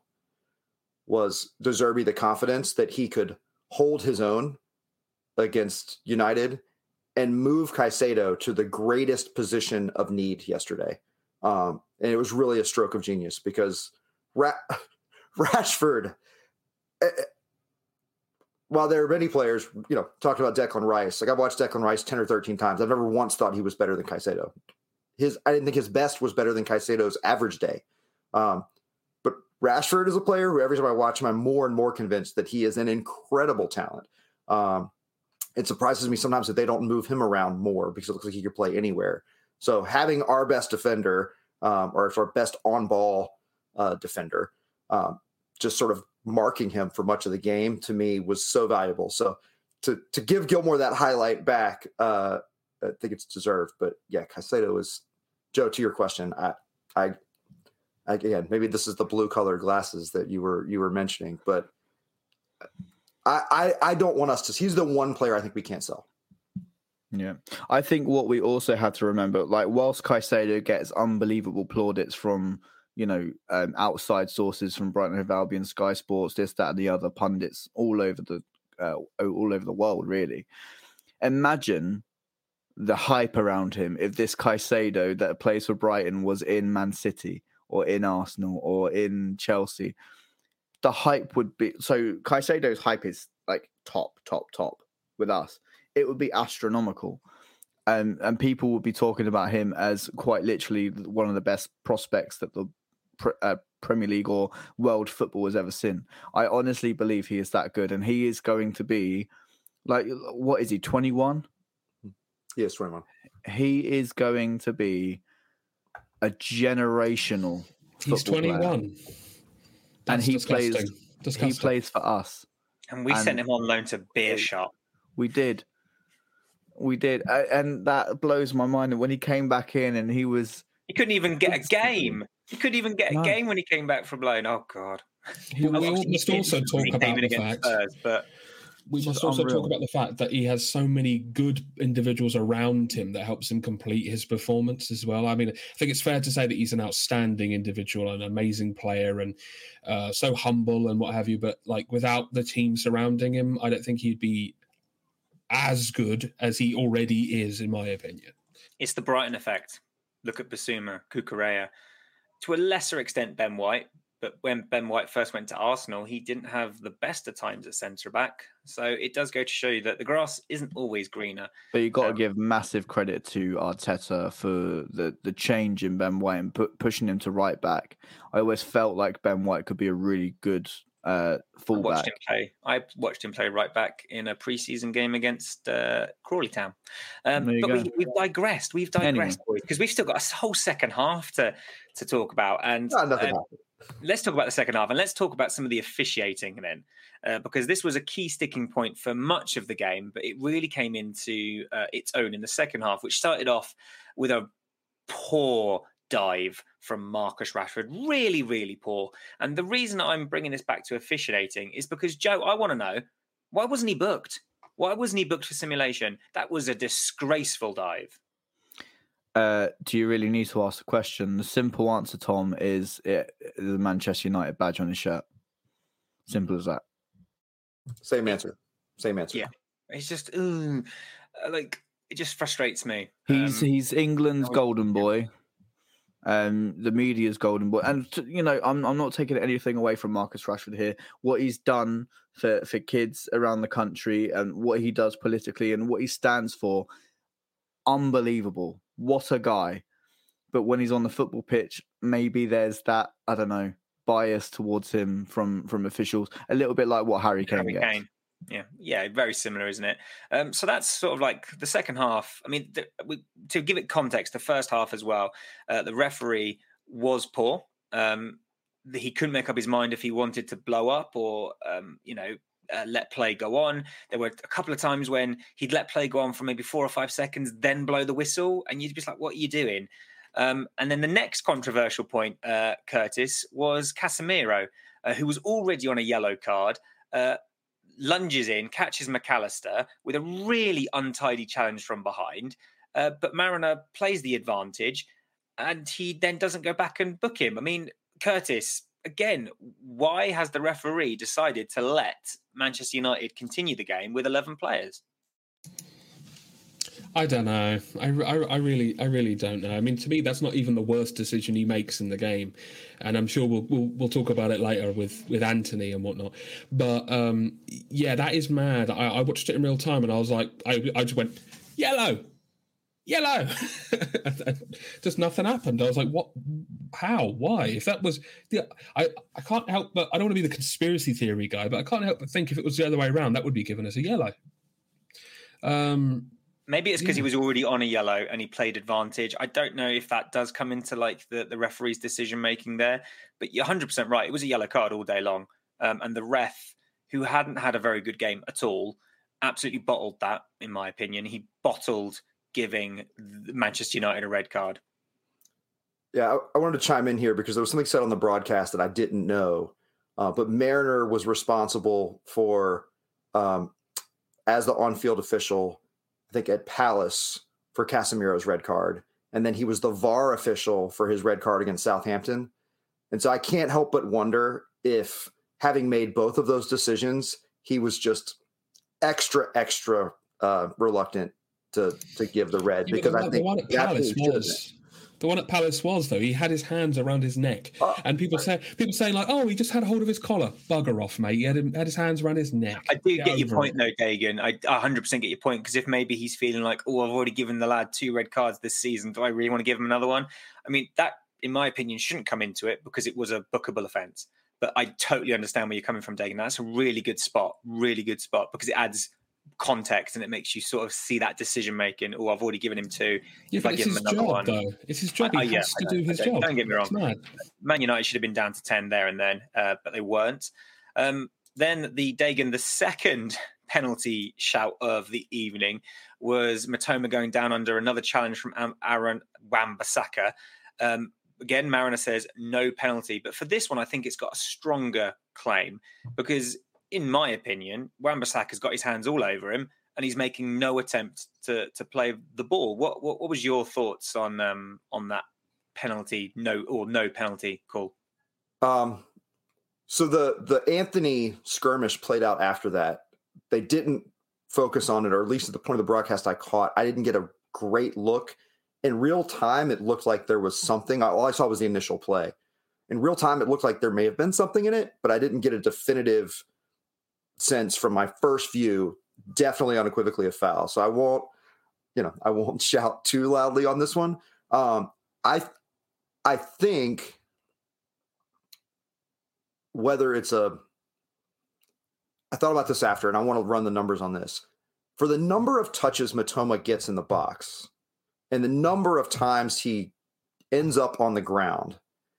was De Zerbi the confidence that he could hold his own against United and move Caicedo to the greatest position of need yesterday. Um, and it was really a stroke of genius because Ra- Rashford, uh, while there are many players, you know, talking about Declan Rice, like I've watched Declan Rice ten or thirteen times. I've never once thought he was better than Caicedo. His, I didn't think his best was better than Caicedo's average day. Um, but Rashford is a player who every time I watch him, I'm more and more convinced that he is an incredible talent. Um, it surprises me sometimes that they don't move him around more because it looks like he could play anywhere. So having our best defender, um, or our best on-ball uh, defender, um, just sort of marking him for much of the game to me was so valuable. So to to give Gilmore that highlight back, uh, I think it's deserved. But yeah, Caicedo is, Joe, to your question, I I. Again, maybe this is the blue colored glasses that you were you were mentioning, but I, I I don't want us to. He's the one player I think we can't sell. Yeah, I think what we also have to remember, like whilst Caicedo gets unbelievable plaudits from you know um, outside sources from Brighton and Hove Albion, Sky Sports, this, that, and the other pundits all over the uh, all over the world, really. Imagine the hype around him if this Caicedo that plays for Brighton was in Man City. Or in Arsenal, or in Chelsea, the hype would be so. Caicedo's hype is like top, top, top with us. It would be astronomical, and and people would be talking about him as quite literally one of the best prospects that the uh, Premier League or world football has ever seen. I honestly believe he is that good, and he is going to be like, what is he? twenty-one. Yes, twenty-one. He is going to be a generational he's twenty-one player. And he disgusting. plays disgusting. he plays for us, and we and sent him on loan to Beershot. We did we did and that blows my mind. And when he came back in and he was he couldn't even get a game he couldn't even get a no. game when he came back from loan. Oh god. we, we must also talk about the fact Spurs, but we must also unreal. talk about the fact that he has so many good individuals around him that helps him complete his performance as well. I mean, I think it's fair to say that he's an outstanding individual, an amazing player, and uh, so humble and what have you. But like without the team surrounding him, I don't think he'd be as good as he already is, in my opinion. It's the Brighton effect. Look at Bissouma, Cucurella, to a lesser extent Ben White. But when Ben White first went to Arsenal, he didn't have the best of times at centre-back. So it does go to show you that the grass isn't always greener. But you've got um, to give massive credit to Arteta for the, the change in Ben White and pu- pushing him to right back. I always felt like Ben White could be a really good uh, I fullback. watched him play. I watched him play right back in a preseason game against uh, Crawley Town. Um, There you but go. we, we've digressed. We've digressed, boys, because we've still got a whole second half to to talk about. And Ah, nothing uh, happened. let's talk about the second half, and let's talk about some of the officiating then, uh, because this was a key sticking point for much of the game, but it really came into uh, its own in the second half, which started off with a poor dive from Marcus Rashford. Really, really poor. And the reason I'm bringing this back to officiating is because, Joe, I want to know, why wasn't he booked? Why wasn't he booked for simulation? That was a disgraceful dive. Uh, do you really need to ask the question? The simple answer, Tom, is it, the Manchester United badge on his shirt. Simple as that. Same answer. Same answer. Yeah. It's just, ooh, like, it just frustrates me. He's Um, he's England's golden boy. Um, the media's golden boy, and you know, I'm I'm not taking anything away from Marcus Rashford here. What he's done for for kids around the country, and what he does politically, and what he stands for, unbelievable. What a guy! But when he's on the football pitch, maybe there's that, I don't know, bias towards him from from officials, a little bit like what Harry Kane Harry gets. Kane. Yeah, yeah, very similar, isn't it? Um, so that's sort of like the second half. I mean, the, we, to give it context, the first half as well, uh, the referee was poor. Um, the, he couldn't make up his mind if he wanted to blow up or, um, you know, uh, let play go on. There were a couple of times when he'd let play go on for maybe four or five seconds, then blow the whistle, and you'd be like, "What are you doing?" Um, and then the next controversial point, uh, Curtis, was Casemiro, uh, who was already on a yellow card. Uh, lunges in, catches McAllister with a really untidy challenge from behind. Uh, but Mariner plays the advantage and he then doesn't go back and book him. I mean, Curtis, again, why has the referee decided to let Manchester United continue the game with eleven players? I don't know. I, I, I really, I really don't know. I mean, to me, that's not even the worst decision he makes in the game, and I'm sure we'll we'll, we'll talk about it later with, with Anthony and whatnot. But um, yeah, that is mad. I, I watched it in real time, and I was like, I, I just went yellow, yellow. Just nothing happened. I was like, what? How? Why? If that was, yeah, I I can't help but I don't want to be the conspiracy theory guy, but I can't help but think if it was the other way around, that would be given as a yellow. Um. Maybe it's because Yeah. he was already on a yellow and he played advantage. I don't know if that does come into like the, the referee's decision making there, but you're one hundred percent right. It was a yellow card all day long. Um, and the ref, who hadn't had a very good game at all, absolutely bottled that, in my opinion. He bottled giving Manchester United a red card. Yeah, I, I wanted to chime in here because there was something said on the broadcast that I didn't know. Uh, but Mariner was responsible for, um, as the on-field official, I think at Palace, for Casemiro's red card. And then he was the V A R official for his red card against Southampton. And so I can't help but wonder if, having made both of those decisions, he was just extra, extra uh, reluctant to to give the red. Yeah, because the, I one- think the one at he Palace absolutely should have was the one at Palace was though. He had his hands around his neck, Oh, and people say people saying like, "Oh, he just had a hold of his collar." Bugger off, mate. He had him, had his hands around his neck. I do get your over point, it. though, Dagan. I one hundred percent get your point, because if maybe he's feeling like, oh, I've already given the lad two red cards this season, do I really want to give him another one? I mean, that, in my opinion, shouldn't come into it because it was a bookable offence. But I totally understand where you're coming from, Dagan. That's a really good spot, really good spot, because it adds context and it makes you sort of see that decision making. Oh, I've already given him two. Yeah, If but I it's give him his another job, one, though. It's his job. I- I- He yeah, has I to know. do his I don't- job. don't get me wrong. It's mad. Man United should have been down to ten there and then, uh, but they weren't. Um, then the Dagan, the second penalty shout of the evening was Matoma going down under another challenge from Am- Aaron Wan-Bissaka. Um, again, Mariner says no penalty, but for this one, I think it's got a stronger claim because, in my opinion, Wan-Bissaka's got his hands all over him and he's making no attempt to to play the ball. What what, what was your thoughts on um, on that penalty, no or no penalty call? Um, so the the Anthony skirmish played out after that. They didn't focus on it, or at least at the point of the broadcast I caught, I didn't get a great look. In real time, it looked like there was something. All I saw was the initial play. In real time, it looked like there may have been something in it, but I didn't get a definitive sense from my first view. Definitely unequivocally a foul. So I won't, you know, I won't shout too loudly on this one. Um, I, I think whether it's a I thought about this after, and I want to run the numbers on this. For the number of touches Mitoma gets in the box and the number of times he ends up on the ground,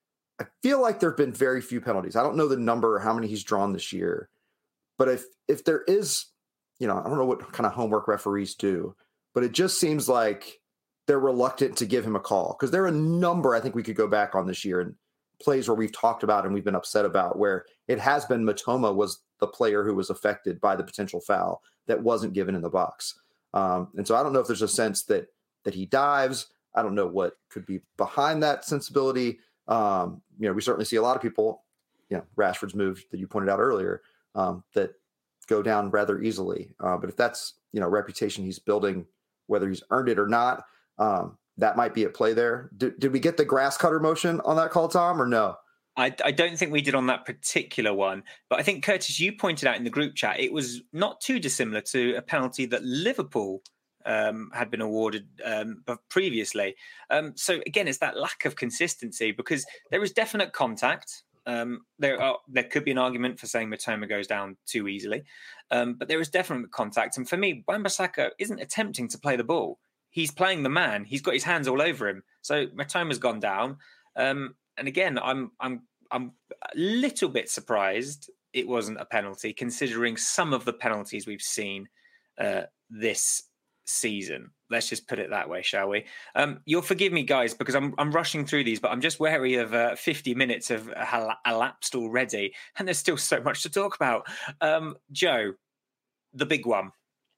I feel like there have been very few penalties. I don't know the number or how many he's drawn this year, but if if there is, you know, I don't know what kind of homework referees do, but it just seems like they're reluctant to give him a call, because there are a number I think we could go back on this year and plays where we've talked about and we've been upset about where it has been Mitoma was the player who was affected by the potential foul that wasn't given in the box. Um, and so I don't know if there's a sense that that he dives. I don't know what could be behind that sensibility. Um, you know, we certainly see a lot of people, you know, Rashford's move that you pointed out earlier, um, that go down rather easily. Uh, but if that's, you know, reputation he's building, whether he's earned it or not, um, that might be at play there. Did, did we get the grass cutter motion on that call, Tom, or no? I, I don't think we did on that particular one, but I think, Curtis, you pointed out in the group chat, it was not too dissimilar to a penalty that Liverpool um, had been awarded um, previously. Um, so again, it's that lack of consistency, because there is definite contact. Um, there are, there could be an argument for saying Mitoma goes down too easily, um, but there is definite contact. And for me, Wan-Bissaka isn't attempting to play the ball. He's playing the man. He's got his hands all over him. So Mitoma's gone down. Um, and again, I'm I'm I'm a little bit surprised it wasn't a penalty, considering some of the penalties we've seen uh, this season. Let's just put it that way, shall we? Um, you'll forgive me, guys, because I'm I'm rushing through these, but I'm just wary of uh, fifty minutes have uh, elapsed already, and there's still so much to talk about. Um, Joe, the big one.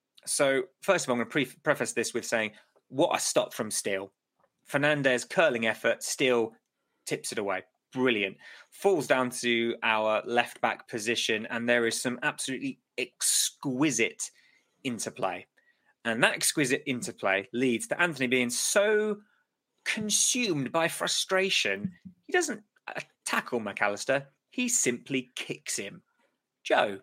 So first of all, I'm going to pre- preface this with saying, what a stop from Steele. Fernandez curling effort, Steele tips it away. Brilliant. Falls down to our left back position, and there is some absolutely exquisite interplay. And that exquisite interplay leads to Anthony being so consumed by frustration, he doesn't tackle McAllister, he simply kicks him. Joe,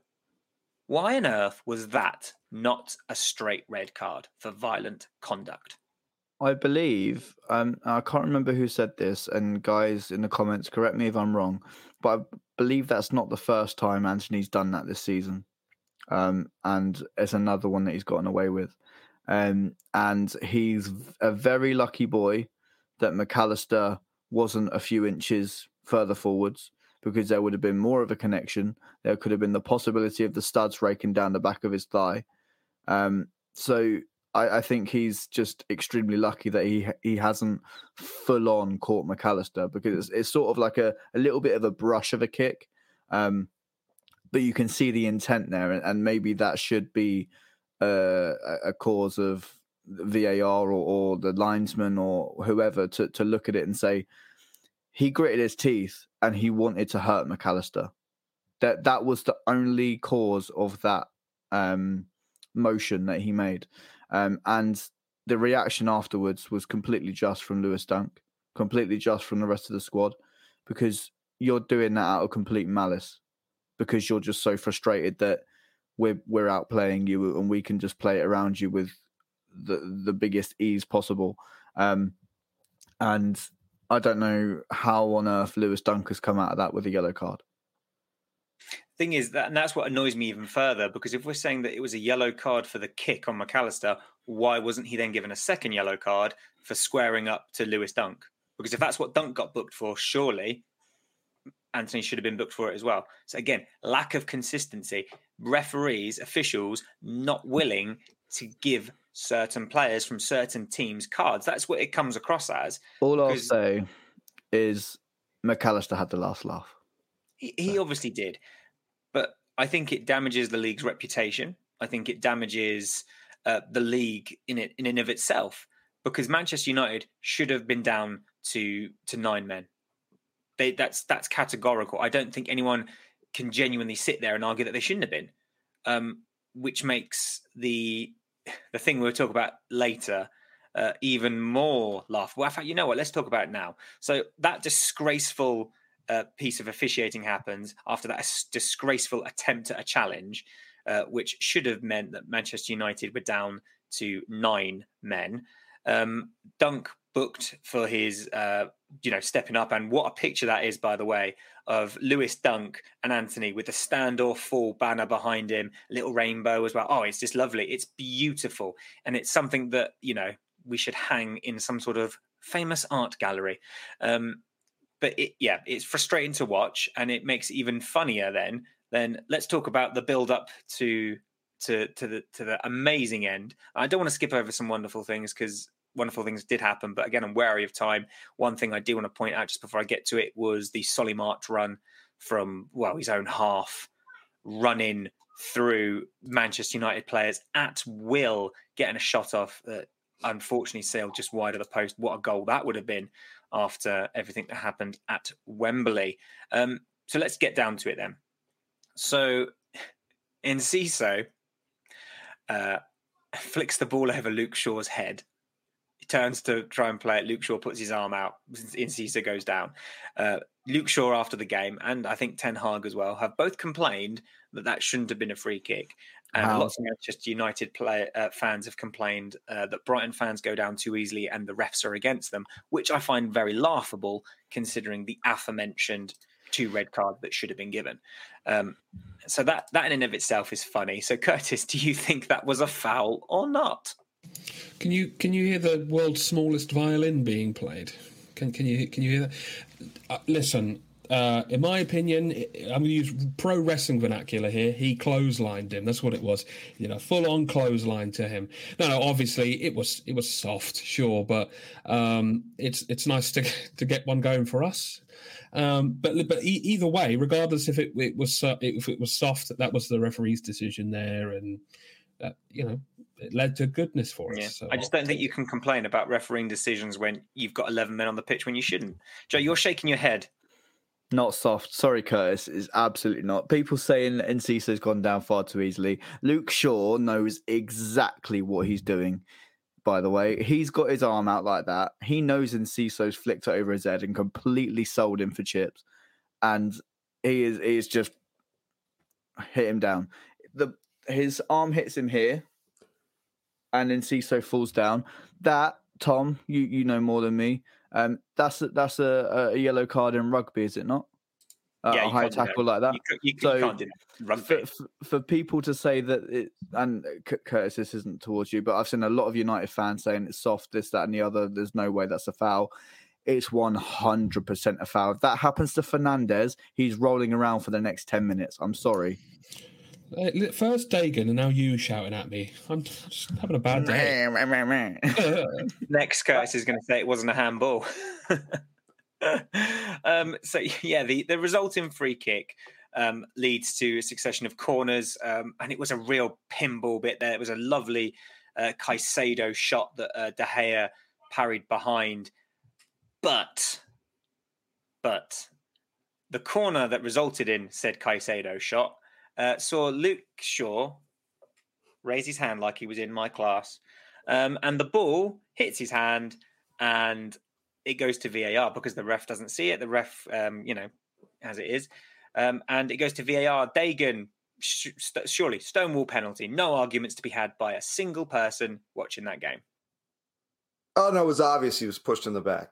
why on earth was that not a straight red card for violent conduct? I believe, um, I can't remember who said this, and guys in the comments, correct me if I'm wrong, but I believe that's not the first time Anthony's done that this season. Um, and it's another one that he's gotten away with. Um, and he's a very lucky boy that McAllister wasn't a few inches further forwards, because there would have been more of a connection. There could have been the possibility of the studs raking down the back of his thigh. Um, so I, I think he's just extremely lucky that he he hasn't full on caught McAllister, because it's, it's sort of like a, a little bit of a brush of a kick. Um, but you can see the intent there, and, and maybe that should be uh, a cause of V A R or, or the linesman or whoever to, to look at it and say, he gritted his teeth and he wanted to hurt McAllister. That that was the only cause of that um, motion that he made. Um, and the reaction afterwards was completely just from Lewis Dunk, completely just from the rest of the squad, because you're doing that out of complete malice, because you're just so frustrated that we're we're outplaying you and we can just play it around you with the the biggest ease possible. Um, and I don't know how on earth Lewis Dunk has come out of that with a yellow card. Thing is that, and that's what annoys me even further, because if we're saying that it was a yellow card for the kick on McAllister, why wasn't he then given a second yellow card for squaring up to Lewis Dunk? Because if that's what Dunk got booked for, surely Anthony should have been booked for it as well. So again, lack of consistency. Referees, officials not willing to give certain players from certain teams cards. That's what it comes across as. All I'll say is McAllister had the last laugh. He, he obviously did. But I think it damages the league's reputation. I think it damages uh, the league in it in and of itself, because Manchester United should have been down to to nine men. They, that's that's categorical. I don't think anyone can genuinely sit there and argue that they shouldn't have been, um, which makes the the thing we'll talk about later uh, even more laughable. In fact, you know what? Let's talk about it now. So that disgraceful uh, piece of officiating happens after that disgraceful attempt at a challenge, uh, which should have meant that Manchester United were down to nine men. Um, Dunk booked for his, uh, you know, stepping up. And what a picture that is, by the way, of Lewis Dunk and Anthony with the stand or fall banner behind him, little rainbow as well. Oh, it's just lovely. It's beautiful. And it's something that, you know, we should hang in some sort of famous art gallery. Um, but it, yeah, it's frustrating to watch, and it makes it even funnier then. Then let's talk about the build up to to to the to the amazing end. I don't want to skip over some wonderful things because wonderful things did happen, but again, I'm wary of time. One thing I do want to point out just before I get to it was the Solly March run from, well, his own half, running through Manchester United players at will, getting a shot off that unfortunately sailed just wide of the post. What a goal that would have been after everything that happened at Wembley. Um, so let's get down to it then. So Enciso uh, flicks the ball over Luke Shaw's head. He turns to try and play it. Luke Shaw puts his arm out. Enciso goes down. Uh, Luke Shaw, after the game, and I think Ten Hag as well, have both complained that that shouldn't have been a free kick. And How? lots of Manchester United play, uh, fans have complained uh, that Brighton fans go down too easily and the refs are against them, which I find very laughable considering the aforementioned two red cards that should have been given. Um, so that, that in and of itself is funny. So Curtis, do you think that was a foul or not? Can you can you hear the world's smallest violin being played? Can can you can you hear that? Uh, listen, uh, in my opinion, I'm going to use pro wrestling vernacular here. He clotheslined him. That's what it was. You know, full on clothesline to him. No, no. Obviously, it was it was soft, sure, but um, it's it's nice to to get one going for us. Um, but but e- either way, regardless if it, it was uh, if it was soft, that was the referee's decision there, and uh, you know. It led to goodness for us. Yeah. So. I just don't think you can complain about refereeing decisions when you've got eleven men on the pitch when you shouldn't. Joe, you're shaking your head. Not soft. Sorry, Curtis. It's absolutely not. People saying Enciso's gone down far too easily. Luke Shaw knows exactly what he's doing, by the way. He's got his arm out like that. He knows Enciso's flicked it over his head and completely sold him for chips. And he is he is just hit him down. The His arm hits him here. And Enciso falls down. That, Tom, you, you know more than me. Um, that's a, that's a, a yellow card in rugby, is it not? Uh, yeah, a high tackle like that. You, you, you so can't do that. Rugby. For, for, for people to say that, it, and Curtis, this isn't towards you, but I've seen a lot of United fans saying it's soft, this, that, and the other. There's no way that's a foul. It's one hundred percent a foul. If that happens to Fernandez, he's rolling around for the next ten minutes. I'm sorry. First Dagan and now you shouting at me. I'm just having a bad day. Next, Curtis is going to say it wasn't a handball. um, so, yeah, the, the resulting free kick um, leads to a succession of corners, um, and it was a real pinball bit there. It was a lovely uh, Caicedo shot that uh, De Gea parried behind. But, but the corner that resulted in said Caicedo shot Uh, saw Luke Shaw raise his hand like he was in my class, um, and the ball hits his hand, and it goes to V A R because the ref doesn't see it. The ref, um, you know, as it is, um, and it goes to V A R. Dagan, sh- st- surely stonewall penalty. No arguments to be had by a single person watching that game. Oh no, it was obvious he was pushed in the back.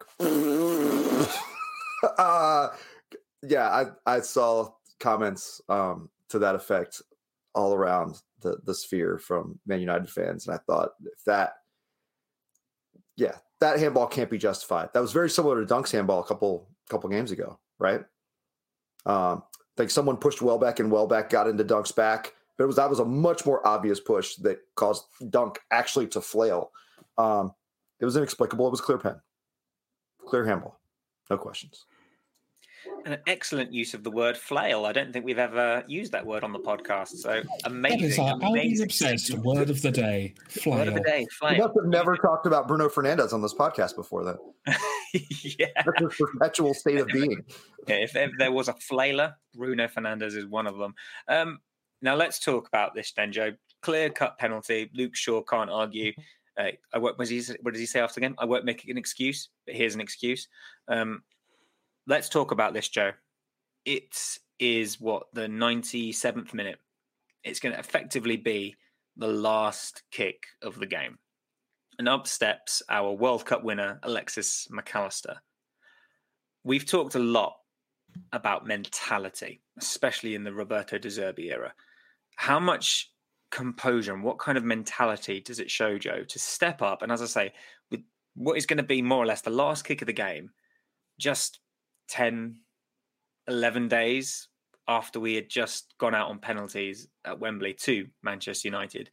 uh, yeah, I I saw comments. Um, to that effect all around the, the sphere from Man United fans. And I thought if that, yeah, that handball can't be justified. That was very similar to Dunk's handball a couple, couple games ago. Right. Um, I think someone pushed Welbeck and Welbeck got into Dunk's back, but it was, that was a much more obvious push that caused Dunk actually to flail. Um, it was inexplicable. It was clear pen, clear handball. No questions. An excellent use of the word flail. I don't think we've ever used that word on the podcast. So amazing. That is our amazing. obsessed word of the day. Flail. Word of the day. Flail. We must have never talked about Bruno Fernandes on this podcast before then. Yeah. That's his perpetual state of being. Yeah, if, if there was a flailer, Bruno Fernandes is one of them. Um, now let's talk about this then, Joe. Clear cut penalty. Luke Shaw can't argue. Uh, I won't, was he, what does he say after again? I won't make an excuse, but here's an excuse. Um, Let's talk about this, Joe. It is what, the ninety-seventh minute. It's going to effectively be the last kick of the game. and up steps our World Cup winner, Alexis McAllister. We've talked a lot about mentality, especially in the Roberto De Zerbi era. How much composure and what kind of mentality does it show, Joe, to step up? And as I say, with what is going to be more or less the last kick of the game, just ten, eleven days after we had just gone out on penalties at Wembley to Manchester United,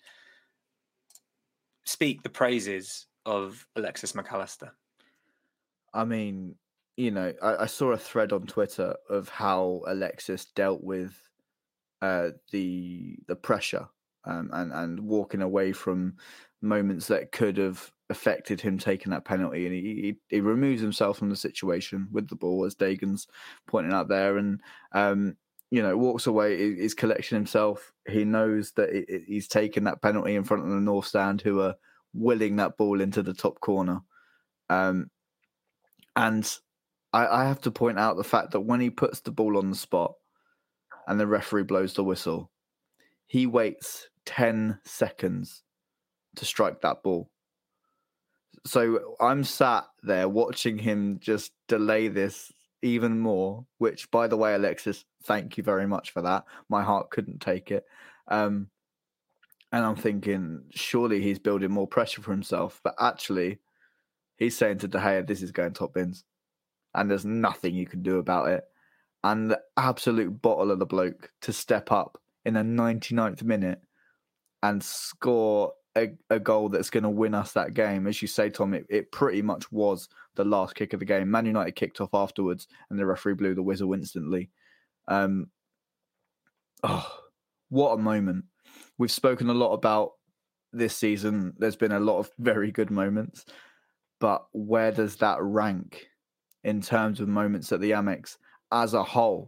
speak the praises of Alexis McAllister. I mean, you know, I, I saw a thread on Twitter of how Alexis dealt with uh, the the pressure um, and and walking away from moments that could have affected him taking that penalty, and he, he he removes himself from the situation with the ball, as Dagan's pointing out there, and um, you know, walks away. Is collecting himself. He knows that it, it, he's taken that penalty in front of the North Stand, who are willing that ball into the top corner, um, and I, I have to point out the fact that when he puts the ball on the spot and the referee blows the whistle, he waits ten seconds to strike that ball. So I'm sat there watching him just delay this even more, which, by the way, Alexis, thank you very much for that. My heart couldn't take it. Um, and I'm thinking, surely he's building more pressure for himself. But actually, he's saying to De Gea, this is going top bins. And there's nothing you can do about it. And the absolute bottle of the bloke to step up in the ninety-ninth minute and score a, a goal that's going to win us that game. As you say, Tom, it, it pretty much was the last kick of the game. Man United kicked off afterwards and the referee blew the whistle instantly. Um, oh, what a moment. We've spoken a lot about this season. There's been a lot of very good moments. But where does that rank in terms of moments at the Amex as a whole?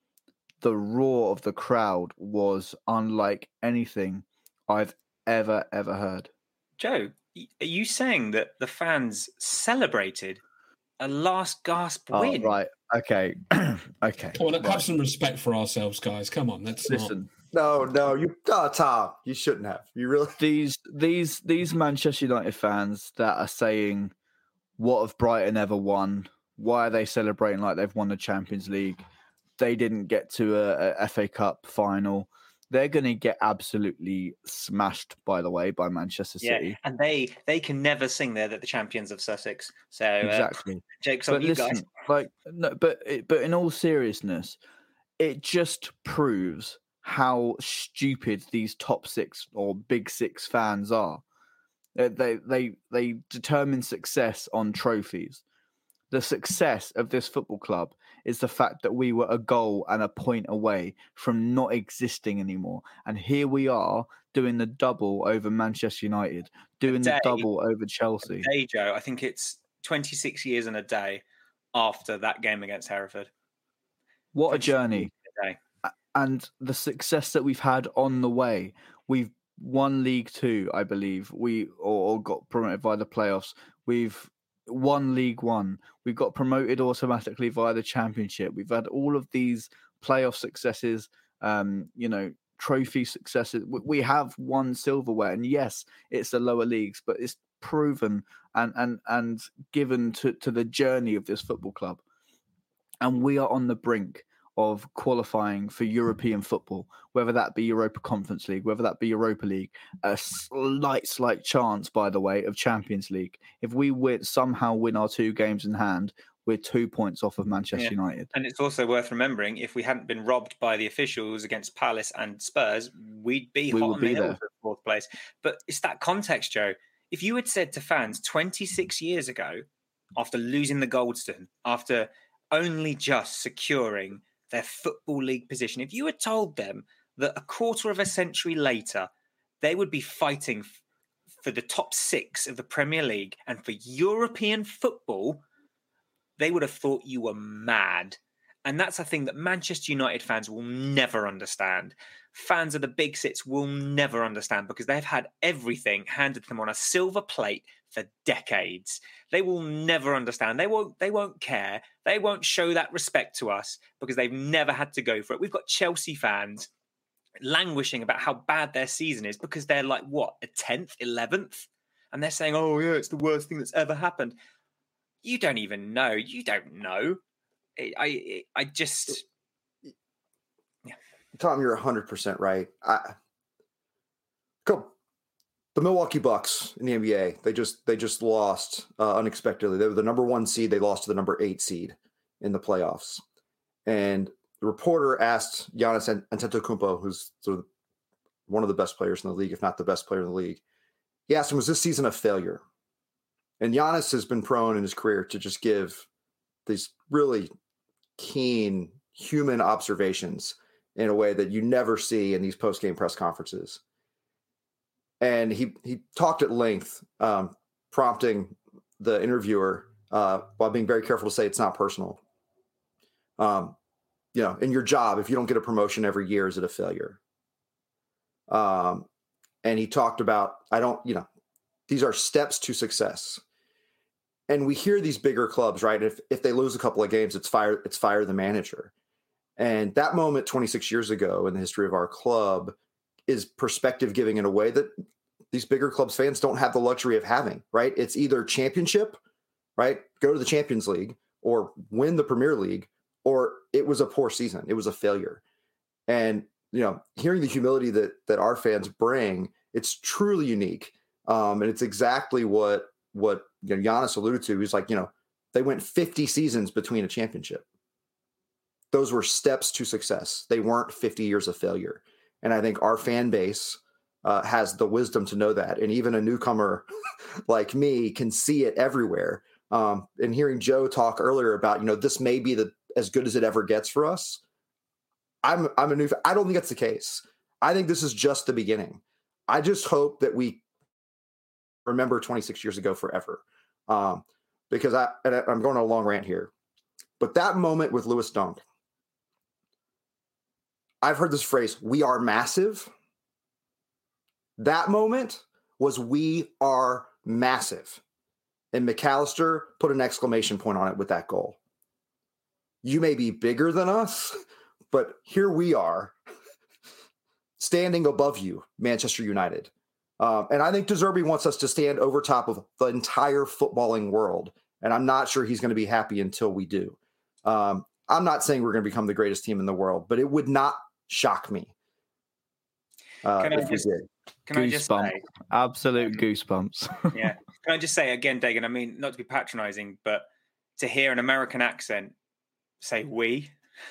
The roar of the crowd was unlike anything I've ever, ever heard. Joe, are you saying that the fans celebrated a last gasp win? Oh, right. Okay. okay. Come on, right. have some respect for ourselves, guys. Come on, let's listen. No, no, you, oh, Tom, you shouldn't have. You really. These, these, these Manchester United fans that are saying, "What have Brighton ever won? Why are they celebrating like they've won the Champions League? They didn't get to a, a F A Cup final." They're going to get absolutely smashed, by the way, by Manchester City. Yeah, and they they can never sing they're the champions of Sussex. So exactly, uh, Jake's on but you listen, guys. Like, no, but but in all seriousness, it just proves how stupid these top six or big six fans are. They they they, they determine success on trophies. The success of this football club is the fact that we were a goal and a point away from not existing anymore. And here we are doing the double over Manchester United, doing day, the double over Chelsea. Day, Joe, I think it's twenty-six years and a day after that game against Hereford. What a journey. A and the success that we've had on the way. We've won League Two, I believe. We or, or got promoted via the playoffs. We've won League One. We got promoted automatically via the Championship. We've had all of these playoff successes, um, you know, trophy successes. We have won silverware, and yes, it's the lower leagues, but it's proven and and and given to to the journey of this football club. And we are on the brink of qualifying for European football, whether that be Europa Conference League, whether that be Europa League, a slight, slight chance, by the way, of Champions League. If we win, somehow win our two games in hand, we're two points off of Manchester yeah. United. And it's also worth remembering, if we hadn't been robbed by the officials against Palace and Spurs, we'd be we hot would on be the hill there. for fourth place. But it's that context, Joe. If you had said to fans twenty-six years ago, after losing the Goldstone, after only just securing their Football League position, if you had told them that a quarter of a century later, they would be fighting f- for the top six of the Premier League and for European football, they would have thought you were mad. And that's a thing that Manchester United fans will never understand. Fans of the big six will never understand because they've had everything handed to them on a silver plate for decades. They will never understand. They won't, they won't care. They won't show that respect to us because they've never had to go for it. We've got Chelsea fans languishing about how bad their season is because they're like, what, a tenth, eleventh? and they're saying, "Oh yeah, it's the worst thing that's ever happened." You don't even know. You don't know. I I, I just. Yeah. Tom, you're one hundred percent right. I, go. The Milwaukee Bucks in the N B A, they just they just lost uh, unexpectedly. They were the number one seed. They lost to the number eight seed in the playoffs. And the reporter asked Giannis Antetokounmpo, who's sort of one of the best players in the league, if not the best player in the league. He asked him, was this season a failure? And Giannis has been prone in his career to just give these really keen human observations in a way that you never see in these post-game press conferences. And he he talked at length, um, prompting the interviewer uh, while being very careful to say it's not personal. Um, you know, in your job, if you don't get a promotion every year, is it a failure? Um, and he talked about, I don't, you know, these are steps to success. And we hear these bigger clubs, right? If if they lose a couple of games, it's fire, it's fire the manager. And that moment twenty-six years ago in the history of our club is perspective giving in a way that these bigger clubs fans don't have the luxury of having, right? It's either championship, right? Go to the Champions League or win the Premier League, or it was a poor season. It was a failure. And, you know, hearing the humility that that our fans bring, it's truly unique. Um, and it's exactly what, what you know, Giannis alluded to. He's like, you know, they went fifty seasons between a championship. Those were steps to success. They weren't fifty years of failure. And I think our fan base uh, has the wisdom to know that. And even a newcomer like me can see it everywhere. Um, and hearing Joe talk earlier about, you know, this may be the as good as it ever gets for us. I'm I'm a new. I don't think that's the case. I think this is just the beginning. I just hope that we remember twenty-six years ago forever, um, because I and I'm going on a long rant here. But that moment with Lewis Dunk, I've heard this phrase, "We are massive." That moment was "We are massive," and McAllister put an exclamation point on it with that goal. You may be bigger than us, but here we are, standing above you, Manchester United. Um, and I think De Zerbi wants us to stand over top of the entire footballing world. And I'm not sure he's going to be happy until we do. Um, I'm not saying we're going to become the greatest team in the world, but it would not shock me uh, can I if just, we did. Can I just say, absolute um, goosebumps. Yeah. Can I just say again, Dagan, I mean, not to be patronizing, but to hear an American accent say we,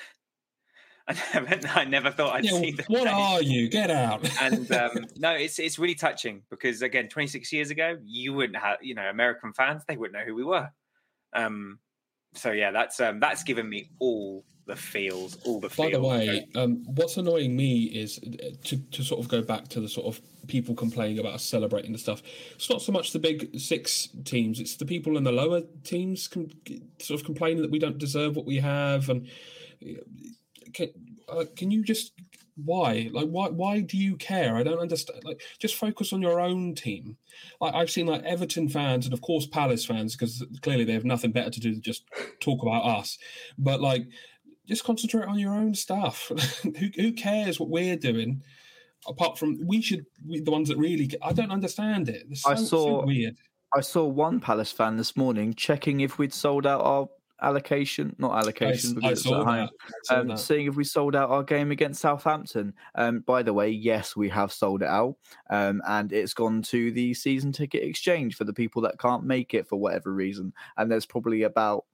I never, I never thought I'd yeah, see that. What are you? Get out. And um, no, it's it's really touching because, again, twenty-six years ago, you wouldn't have, you know, American fans, they wouldn't know who we were. Um, so, yeah, that's um, that's given me all the feels, all the feels. By the way, um, what's annoying me is to, to sort of go back to the sort of people complaining about us celebrating the stuff. It's not so much the big six teams, it's the people in the lower teams com- sort of complaining that we don't deserve what we have. And can, uh, can you just, why? Like, why Why do you care? I don't understand. Like, just focus on your own team. Like, I've seen like Everton fans and of course Palace fans, because clearly they have nothing better to do than just talk about us. But like, just concentrate on your own stuff. who, who cares what we're doing? Apart from we should, we, the ones that really, I don't understand it. It's so, I saw so weird. I saw one Palace fan this morning checking if we'd sold out our allocation, not allocation, I, because I it's at home. Um, that. Seeing if we sold out our game against Southampton. Um, by the way, yes, we have sold it out, um, and it's gone to the season ticket exchange for the people that can't make it for whatever reason. And there's probably about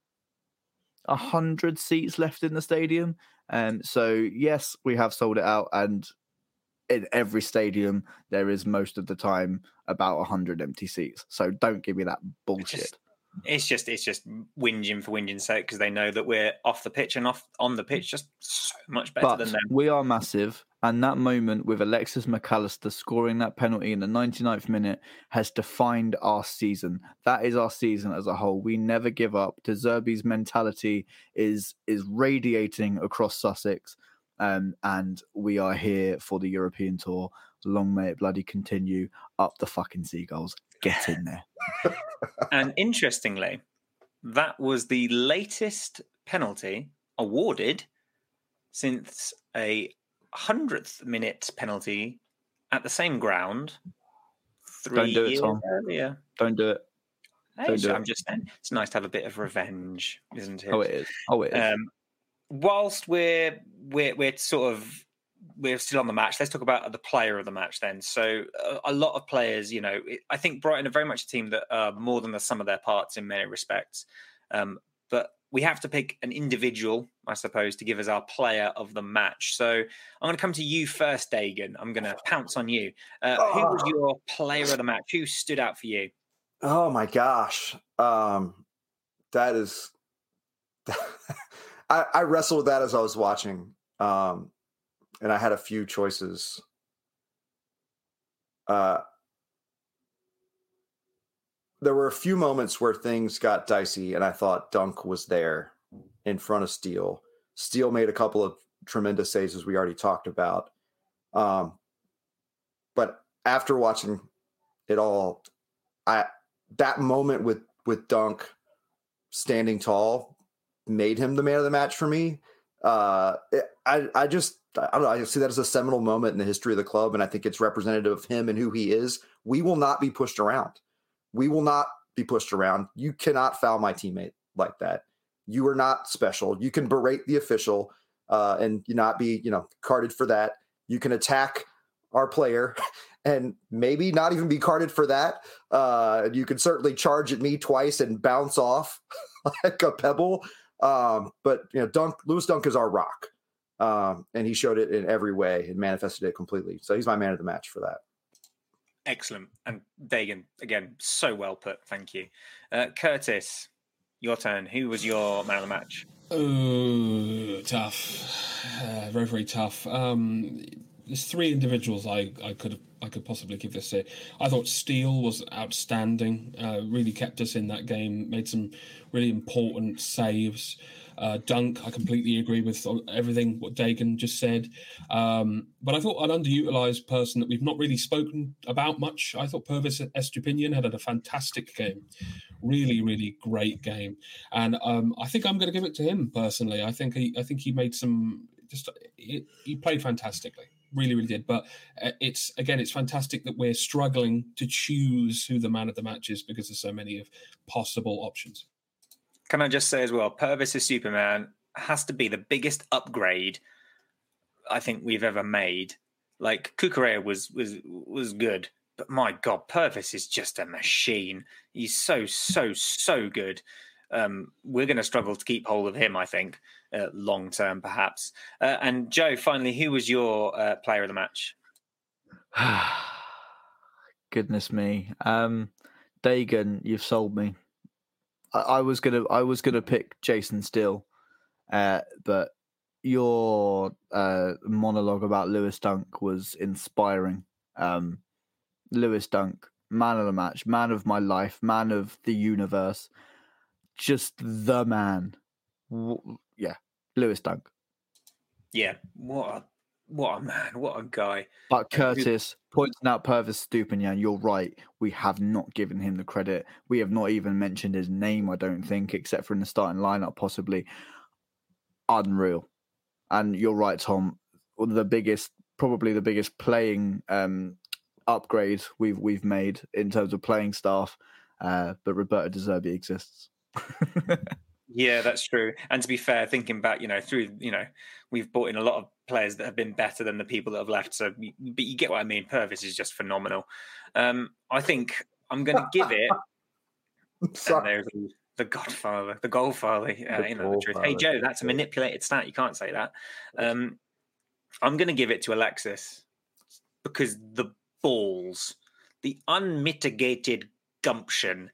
a hundred seats left in the stadium. Um, so yes, we have sold it out, and in every stadium there is most of the time about a hundred empty seats. So don't give me that bullshit. Just, it's just it's just whinging for whinging's sake, because they know that we're off the pitch and off on the pitch just so much better but than them. We are massive, and that moment with Alexis McAllister scoring that penalty in the ninety-ninth minute has defined our season. That is our season as a whole. We never give up. De Zerbi's mentality is is radiating across Sussex, um, and we are here for the European tour. Long may it bloody continue. Up the fucking Seagulls. Get in there. And interestingly, that was the latest penalty awarded since a hundredth minute penalty at the same ground three Don't do it, years Tom. earlier. Don't do it. Hey, Don't do so I'm it. just saying, it's nice to have a bit of revenge, isn't it? Oh, it is. Oh, it is. Um, whilst we're we're we're sort of we're still on the match, let's talk about the player of the match then. So a, a lot of players, you know, it, I think Brighton are very much a team that are more than the sum of their parts in many respects. Um, but we have to pick an individual, I suppose, to give us our player of the match. So I'm going to come to you first, Dagan. I'm going to pounce on you. Uh, oh. Who was your player of the match? Who stood out for you? Oh my gosh, um, that is. I, I wrestled with that as I was watching, um, and I had a few choices. Uh, there were a few moments where things got dicey, and I thought Dunk was there in front of Steele. Steele made a couple of tremendous saves, as we already talked about. Um, but after watching it all, I that moment with with Dunk standing tall made him the man of the match for me. Uh, I I just I don't know. I see that as a seminal moment in the history of the club, and I think it's representative of him and who he is. We will not be pushed around. We will not be pushed around. You cannot foul my teammate like that. You are not special. You can berate the official uh, and you not be, you know, carded for that. You can attack our player and maybe not even be carded for that. Uh, you can certainly charge at me twice and bounce off like a pebble. Um, but you know, Dunk, Lewis Dunk is our rock, um, and he showed it in every way and manifested it completely. So he's my man of the match for that. Excellent. And Dagan, again, so well put. Thank you. Uh, Curtis, your turn. Who was your man of the match? Oh, tough. Uh, very, very tough. Um, there's three individuals I, I could I could possibly give this to. I thought Steele was outstanding. Uh, really kept us in that game. Made some really important saves. Uh, Dunk, I completely agree with everything what Dagan just said. Um, but I thought an underutilized person that we've not really spoken about much. I thought Pervis Estupiñán had a fantastic game. Really, really great game. And um, I think I'm going to give it to him personally. I think he, I think he made some, just he, he played fantastically. Really, really did. But it's, again, it's fantastic that we're struggling to choose who the man of the match is because there's so many of possible options. Can I just say as well, Pervis Estupiñán has to be the biggest upgrade I think we've ever made. Like Cucurella was was was good, but my God, Pervis is just a machine. He's so so so good. Um, we're going to struggle to keep hold of him, I think, uh, long term perhaps. Uh, and Joe, finally, who was your uh, player of the match? Goodness me, um, Dagan, you've sold me. I was gonna, I was gonna pick Jason Steele, uh, but your uh, monologue about Lewis Dunk was inspiring. Um, Lewis Dunk, man of the match, man of my life, man of the universe, just the man. W- yeah, Lewis Dunk. Yeah, what a what a man, what a guy. But Curtis, pointing out Pervis Estupiñán, you're right. We have not given him the credit. We have not even mentioned his name, I don't think, except for in the starting lineup, possibly. Unreal. And you're right, Tom. One of the biggest, probably the biggest playing um, upgrade we've we've made in terms of playing staff. Uh, but Roberto De Zerbi exists. Yeah, that's true. And to be fair, thinking back, you know, through, you know, we've brought in a lot of players that have been better than the people that have left. So, but you get what I mean. Pervis is just phenomenal. Um, I think I'm going to give it. And there's the Godfather, the Goldfather. Uh, you know, the truth. Hey, Joe, that's a manipulated stat. You can't say that. Um, I'm going to give it to Alexis because the balls, the unmitigated gumption.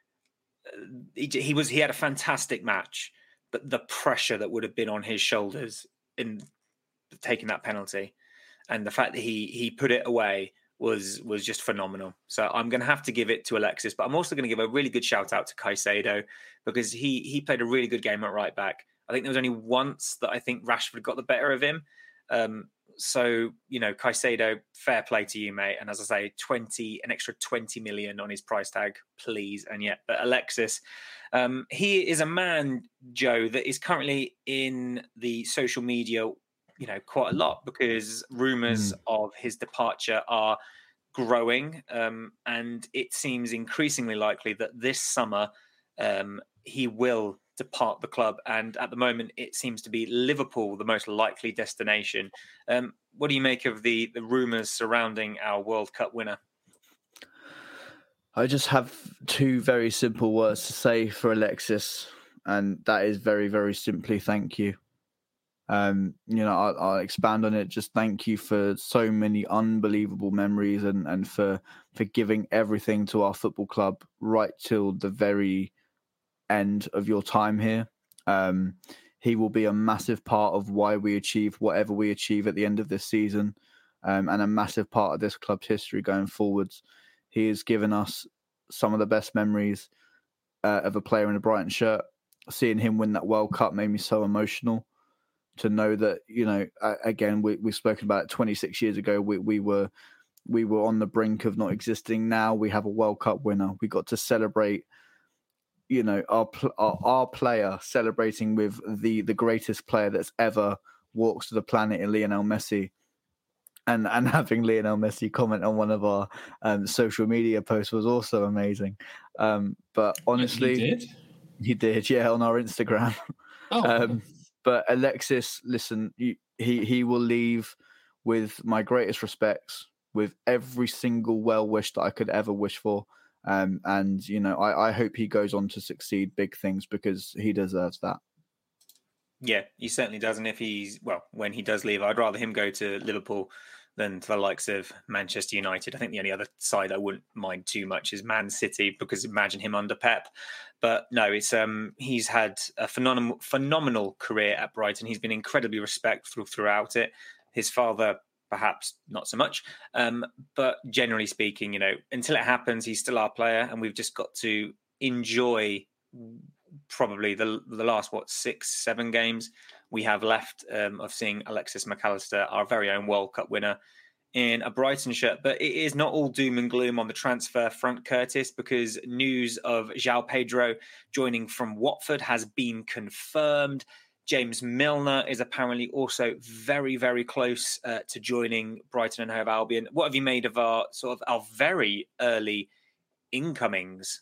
He, he was he had a fantastic match, but the pressure that would have been on his shoulders in taking that penalty and the fact that he he put it away was was just phenomenal. So I'm going to have to give it to Alexis, but I'm also going to give a really good shout out to Caicedo because he he played a really good game at right back. I think there was only once that I think Rashford got the better of him. Um, so, you know, Caicedo, fair play to you, mate. And as I say, twenty, an extra twenty million on his price tag, please. And yet, but Alexis, um, he is a man, Joe, that is currently in the social media, you know, quite a lot because rumours mm. of his departure are growing, um, and it seems increasingly likely that this summer um, he will depart the club. And at the moment, it seems to be Liverpool the most likely destination. Um, what do you make of the the rumours surrounding our World Cup winner? I just have two very simple words to say for Alexis, and that is very, very simply thank you. Um, you know, I'll, I'll expand on it. Just thank you for so many unbelievable memories and, and for, for giving everything to our football club right till the very end of your time here. Um, he will be a massive part of why we achieve whatever we achieve at the end of this season, um, and a massive part of this club's history going forwards. He has given us some of the best memories uh, of a player in a Brighton shirt. Seeing him win that World Cup made me so emotional. To know that, you know, again, we, we've spoken about it twenty-six years ago. We we were we were on the brink of not existing. Now we have a World Cup winner. We got to celebrate, you know, our our, our player celebrating with the the greatest player that's ever walked to the planet in Lionel Messi. And and having Lionel Messi comment on one of our um, social media posts was also amazing. Um, but honestly, he did. He did, yeah, on our Instagram. Oh. Um, but Alexis, listen, he he will leave with my greatest respects, with every single well wish that I could ever wish for. Um, and, you know, I, I hope he goes on to succeed big things because he deserves that. Yeah, he certainly does. And if he's, well, when he does leave, I'd rather him go to Liverpool than to the likes of Manchester United. I think the only other side I wouldn't mind too much is Man City, because imagine him under Pep. But no, it's um he's had a phenomenal phenomenal career at Brighton. He's been incredibly respectful throughout it. His father, perhaps not so much, um, but generally speaking, you know, until it happens, he's still our player, and we've just got to enjoy probably the the last what six seven games we have left um, of seeing Alexis Mac Allister, our very own World Cup winner, in a Brighton shirt. But it is not all doom and gloom on the transfer front, Curtis, because news of João Pedro joining from Watford has been confirmed. James Milner is apparently also very, very close uh, to joining Brighton and Hove Albion. What have you made of our sort of our very early incomings?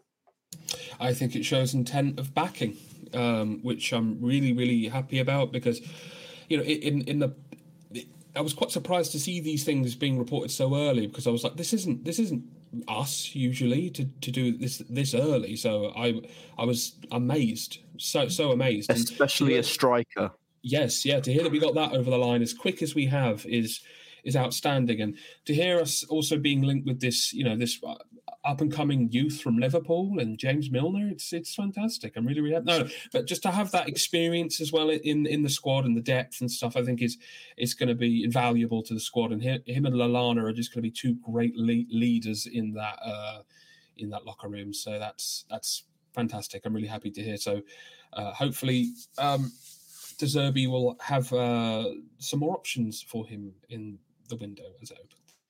I think it shows intent of backing, um, which I'm really, really happy about, because, you know, in in the, I was quite surprised to see these things being reported so early, because I was like, this isn't this isn't us usually to, to do this this early. So I I was amazed, so so amazed, especially and, a striker. Yes, yeah, to hear that we got that over the line as quick as we have is is outstanding, and to hear us also being linked with this, you know, this up and coming youth from Liverpool and James Milner, it's it's fantastic. I'm really really happy. No, but just to have that experience as well in in the squad and the depth and stuff, I think is is going to be invaluable to the squad. And him, him and Lallana are just going to be two great le- leaders in that uh, in that locker room. So that's that's fantastic. I'm really happy to hear. So uh, hopefully, um, De Zerbi will have uh, some more options for him in the window as it opens.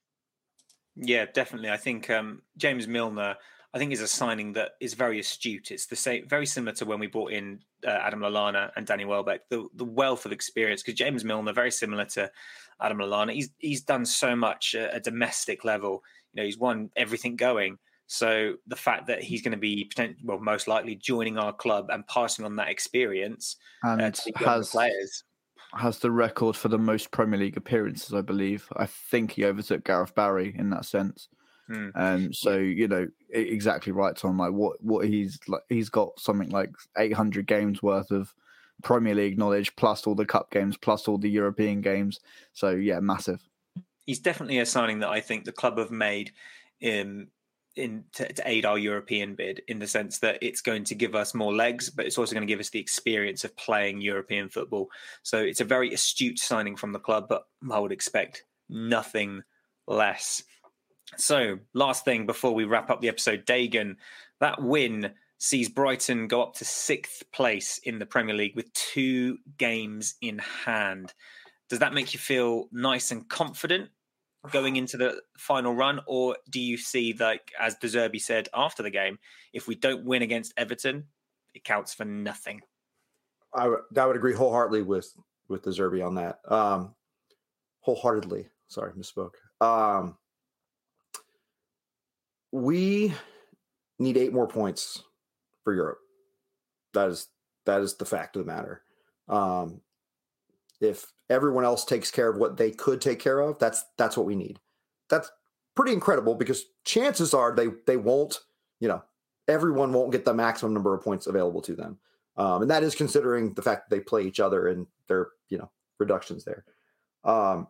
Yeah, definitely. I think um, James Milner, I think, is a signing that is very astute. It's the same, very similar to when we brought in uh, Adam Lallana and Danny Welbeck. The the wealth of experience, because James Milner, very similar to Adam Lallana, he's he's done so much at a domestic level. You know, he's won everything going. So the fact that he's going to be potentially, well, most likely joining our club and passing on that experience and uh, to the younger has players. has the record for the most Premier League appearances, I believe. I think he overtook Gareth Barry in that sense. Hmm. Um, so you know, exactly right, Tom. Like what, what he's like, he's got something like eight hundred games worth of Premier League knowledge, plus all the cup games, plus all the European games. So yeah, massive. He's definitely a signing that I think the club have made in in to, to aid our European bid, in the sense that it's going to give us more legs, but it's also going to give us the experience of playing European football. So it's a very astute signing from the club, but I would expect nothing less. So last thing before we wrap up the episode, Dagan, that win sees Brighton go up to sixth place in the Premier League with two games in hand. Does that make you feel nice and confident going into the final run, or do you see, like as De Zerbi said after the game, if we don't win against Everton, it counts for nothing? I, w- I would agree wholeheartedly with with De Zerbi on that. Um, wholeheartedly, sorry, misspoke. Um, we need eight more points for Europe. That is that is the fact of the matter. Um, if everyone else takes care of what they could take care of, that's that's what we need. That's pretty incredible because chances are they they won't, you know, everyone won't get the maximum number of points available to them. Um, and that is considering the fact that they play each other and their, you know, reductions there. Um,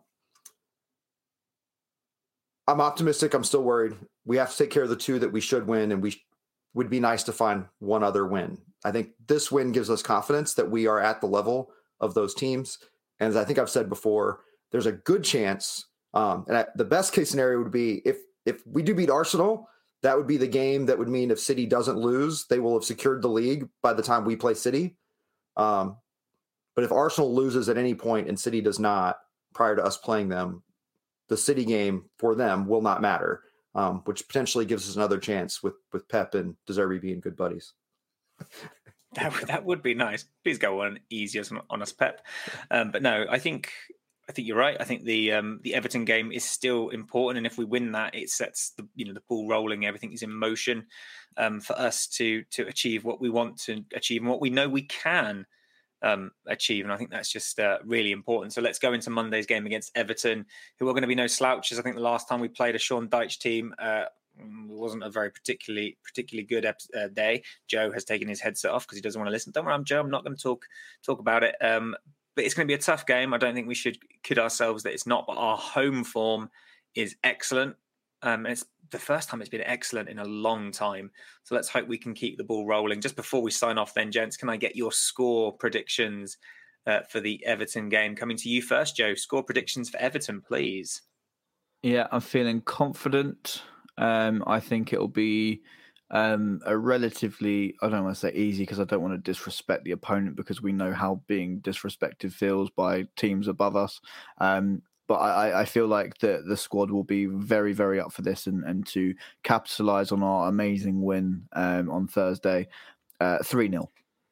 I'm optimistic. I'm still worried. We have to take care of the two that we should win, and we sh- would be nice to find one other win. I think this win gives us confidence that we are at the level of those teams. And as I think I've said before, there's a good chance. Um, and I, the best case scenario would be if if we do beat Arsenal, that would be the game that would mean if City doesn't lose, they will have secured the league by the time we play City. Um, but if Arsenal loses at any point and City does not, prior to us playing them, the City game for them will not matter, um, which potentially gives us another chance with with Pep and De Zerbi being good buddies. That would, that would be nice. Please go on easy on us, Pep. Um, but no, I think I think you're right. I think the um, the Everton game is still important, and if we win that, it sets the you know the ball rolling. Everything is in motion um, for us to to achieve what we want to achieve and what we know we can um, achieve. And I think that's just uh, really important. So let's go into Monday's game against Everton, who are going to be no slouches. I think the last time we played a Sean Dyche team, uh, it wasn't a very particularly particularly good uh, day. Joe has taken his headset off because he doesn't want to listen. Don't worry, I'm Joe. I'm not going to talk talk about it. Um, But it's going to be a tough game. I don't think we should kid ourselves that it's not. But our home form is excellent. Um, it's the first time it's been excellent in a long time. So let's hope we can keep the ball rolling. Just before we sign off then, gents, can I get your score predictions uh, for the Everton game? Coming to you first, Joe. Score predictions for Everton, please. Yeah, I'm feeling confident. Um, I think it'll be... Um, a relatively, I don't want to say easy because I don't want to disrespect the opponent because we know how being disrespected feels by teams above us. Um, but I, I feel like the, the squad will be very, very up for this and, and to capitalise on our amazing win um, on Thursday, uh, three nil.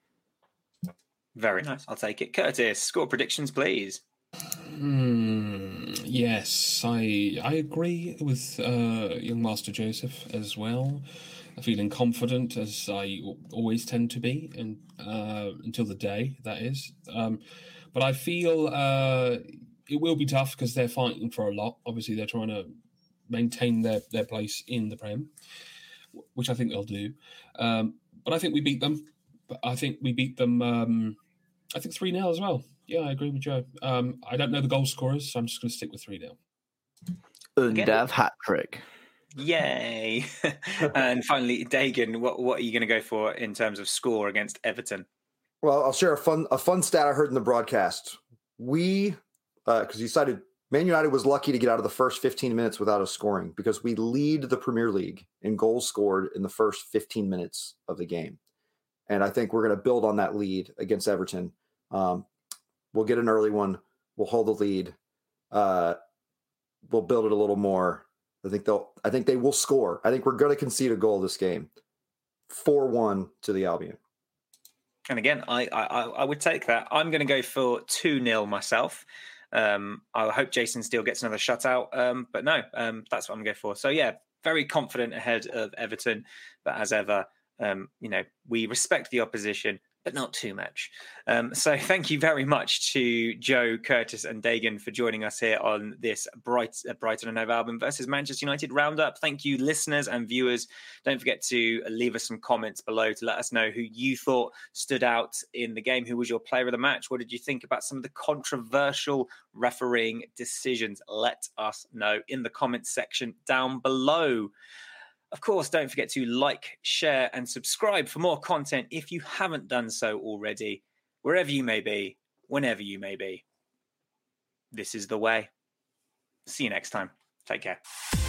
Very nice. I'll take it. Curtis, score predictions, please. Mm, yes, I I agree with uh, young Master Joseph as well. Feeling confident as I always tend to be, and uh, until the day that is. Um, but I feel uh, it will be tough because they're fighting for a lot. Obviously, they're trying to maintain their, their place in the Prem, which I think they'll do. Um, but I think we beat them. But I think we beat them. Um, I think three nil as well. Yeah, I agree with Joe. Um, I don't know the goal scorers, so I'm just going to stick with three nil. Undav hat trick. Yay. And finally, Dagan, what, what are you going to go for in terms of score against Everton? Well, I'll share a fun a fun stat I heard in the broadcast. We, because uh, you cited Man United was lucky to get out of the first fifteen minutes without a scoring because we lead the Premier League in goals scored in the first fifteen minutes of the game. And I think we're going to build on that lead against Everton. Um, we'll get an early one. We'll hold the lead. Uh, we'll build it a little more. I think they'll. I think they will score. I think we're going to concede a goal this game, four one to the Albion. And again, I I, I would take that. I'm going to go for two nil myself. Um, I hope Jason Steele gets another shutout. Um, but no, um, that's what I'm going to go for. So yeah, very confident ahead of Everton. But as ever, um, you know, we respect the opposition, but not too much. Um, so thank you very much to Joe, Curtis and Dagan for joining us here on this Bright, uh, Brighton and Hove Albion versus Manchester United roundup. Thank you, listeners and viewers. Don't forget to leave us some comments below to let us know who you thought stood out in the game. Who was your player of the match? What did you think about some of the controversial refereeing decisions? Let us know in the comments section down below. Of course, don't forget to like, share, and subscribe for more content if you haven't done so already, wherever you may be, whenever you may be. This is the way. See you next time. Take care.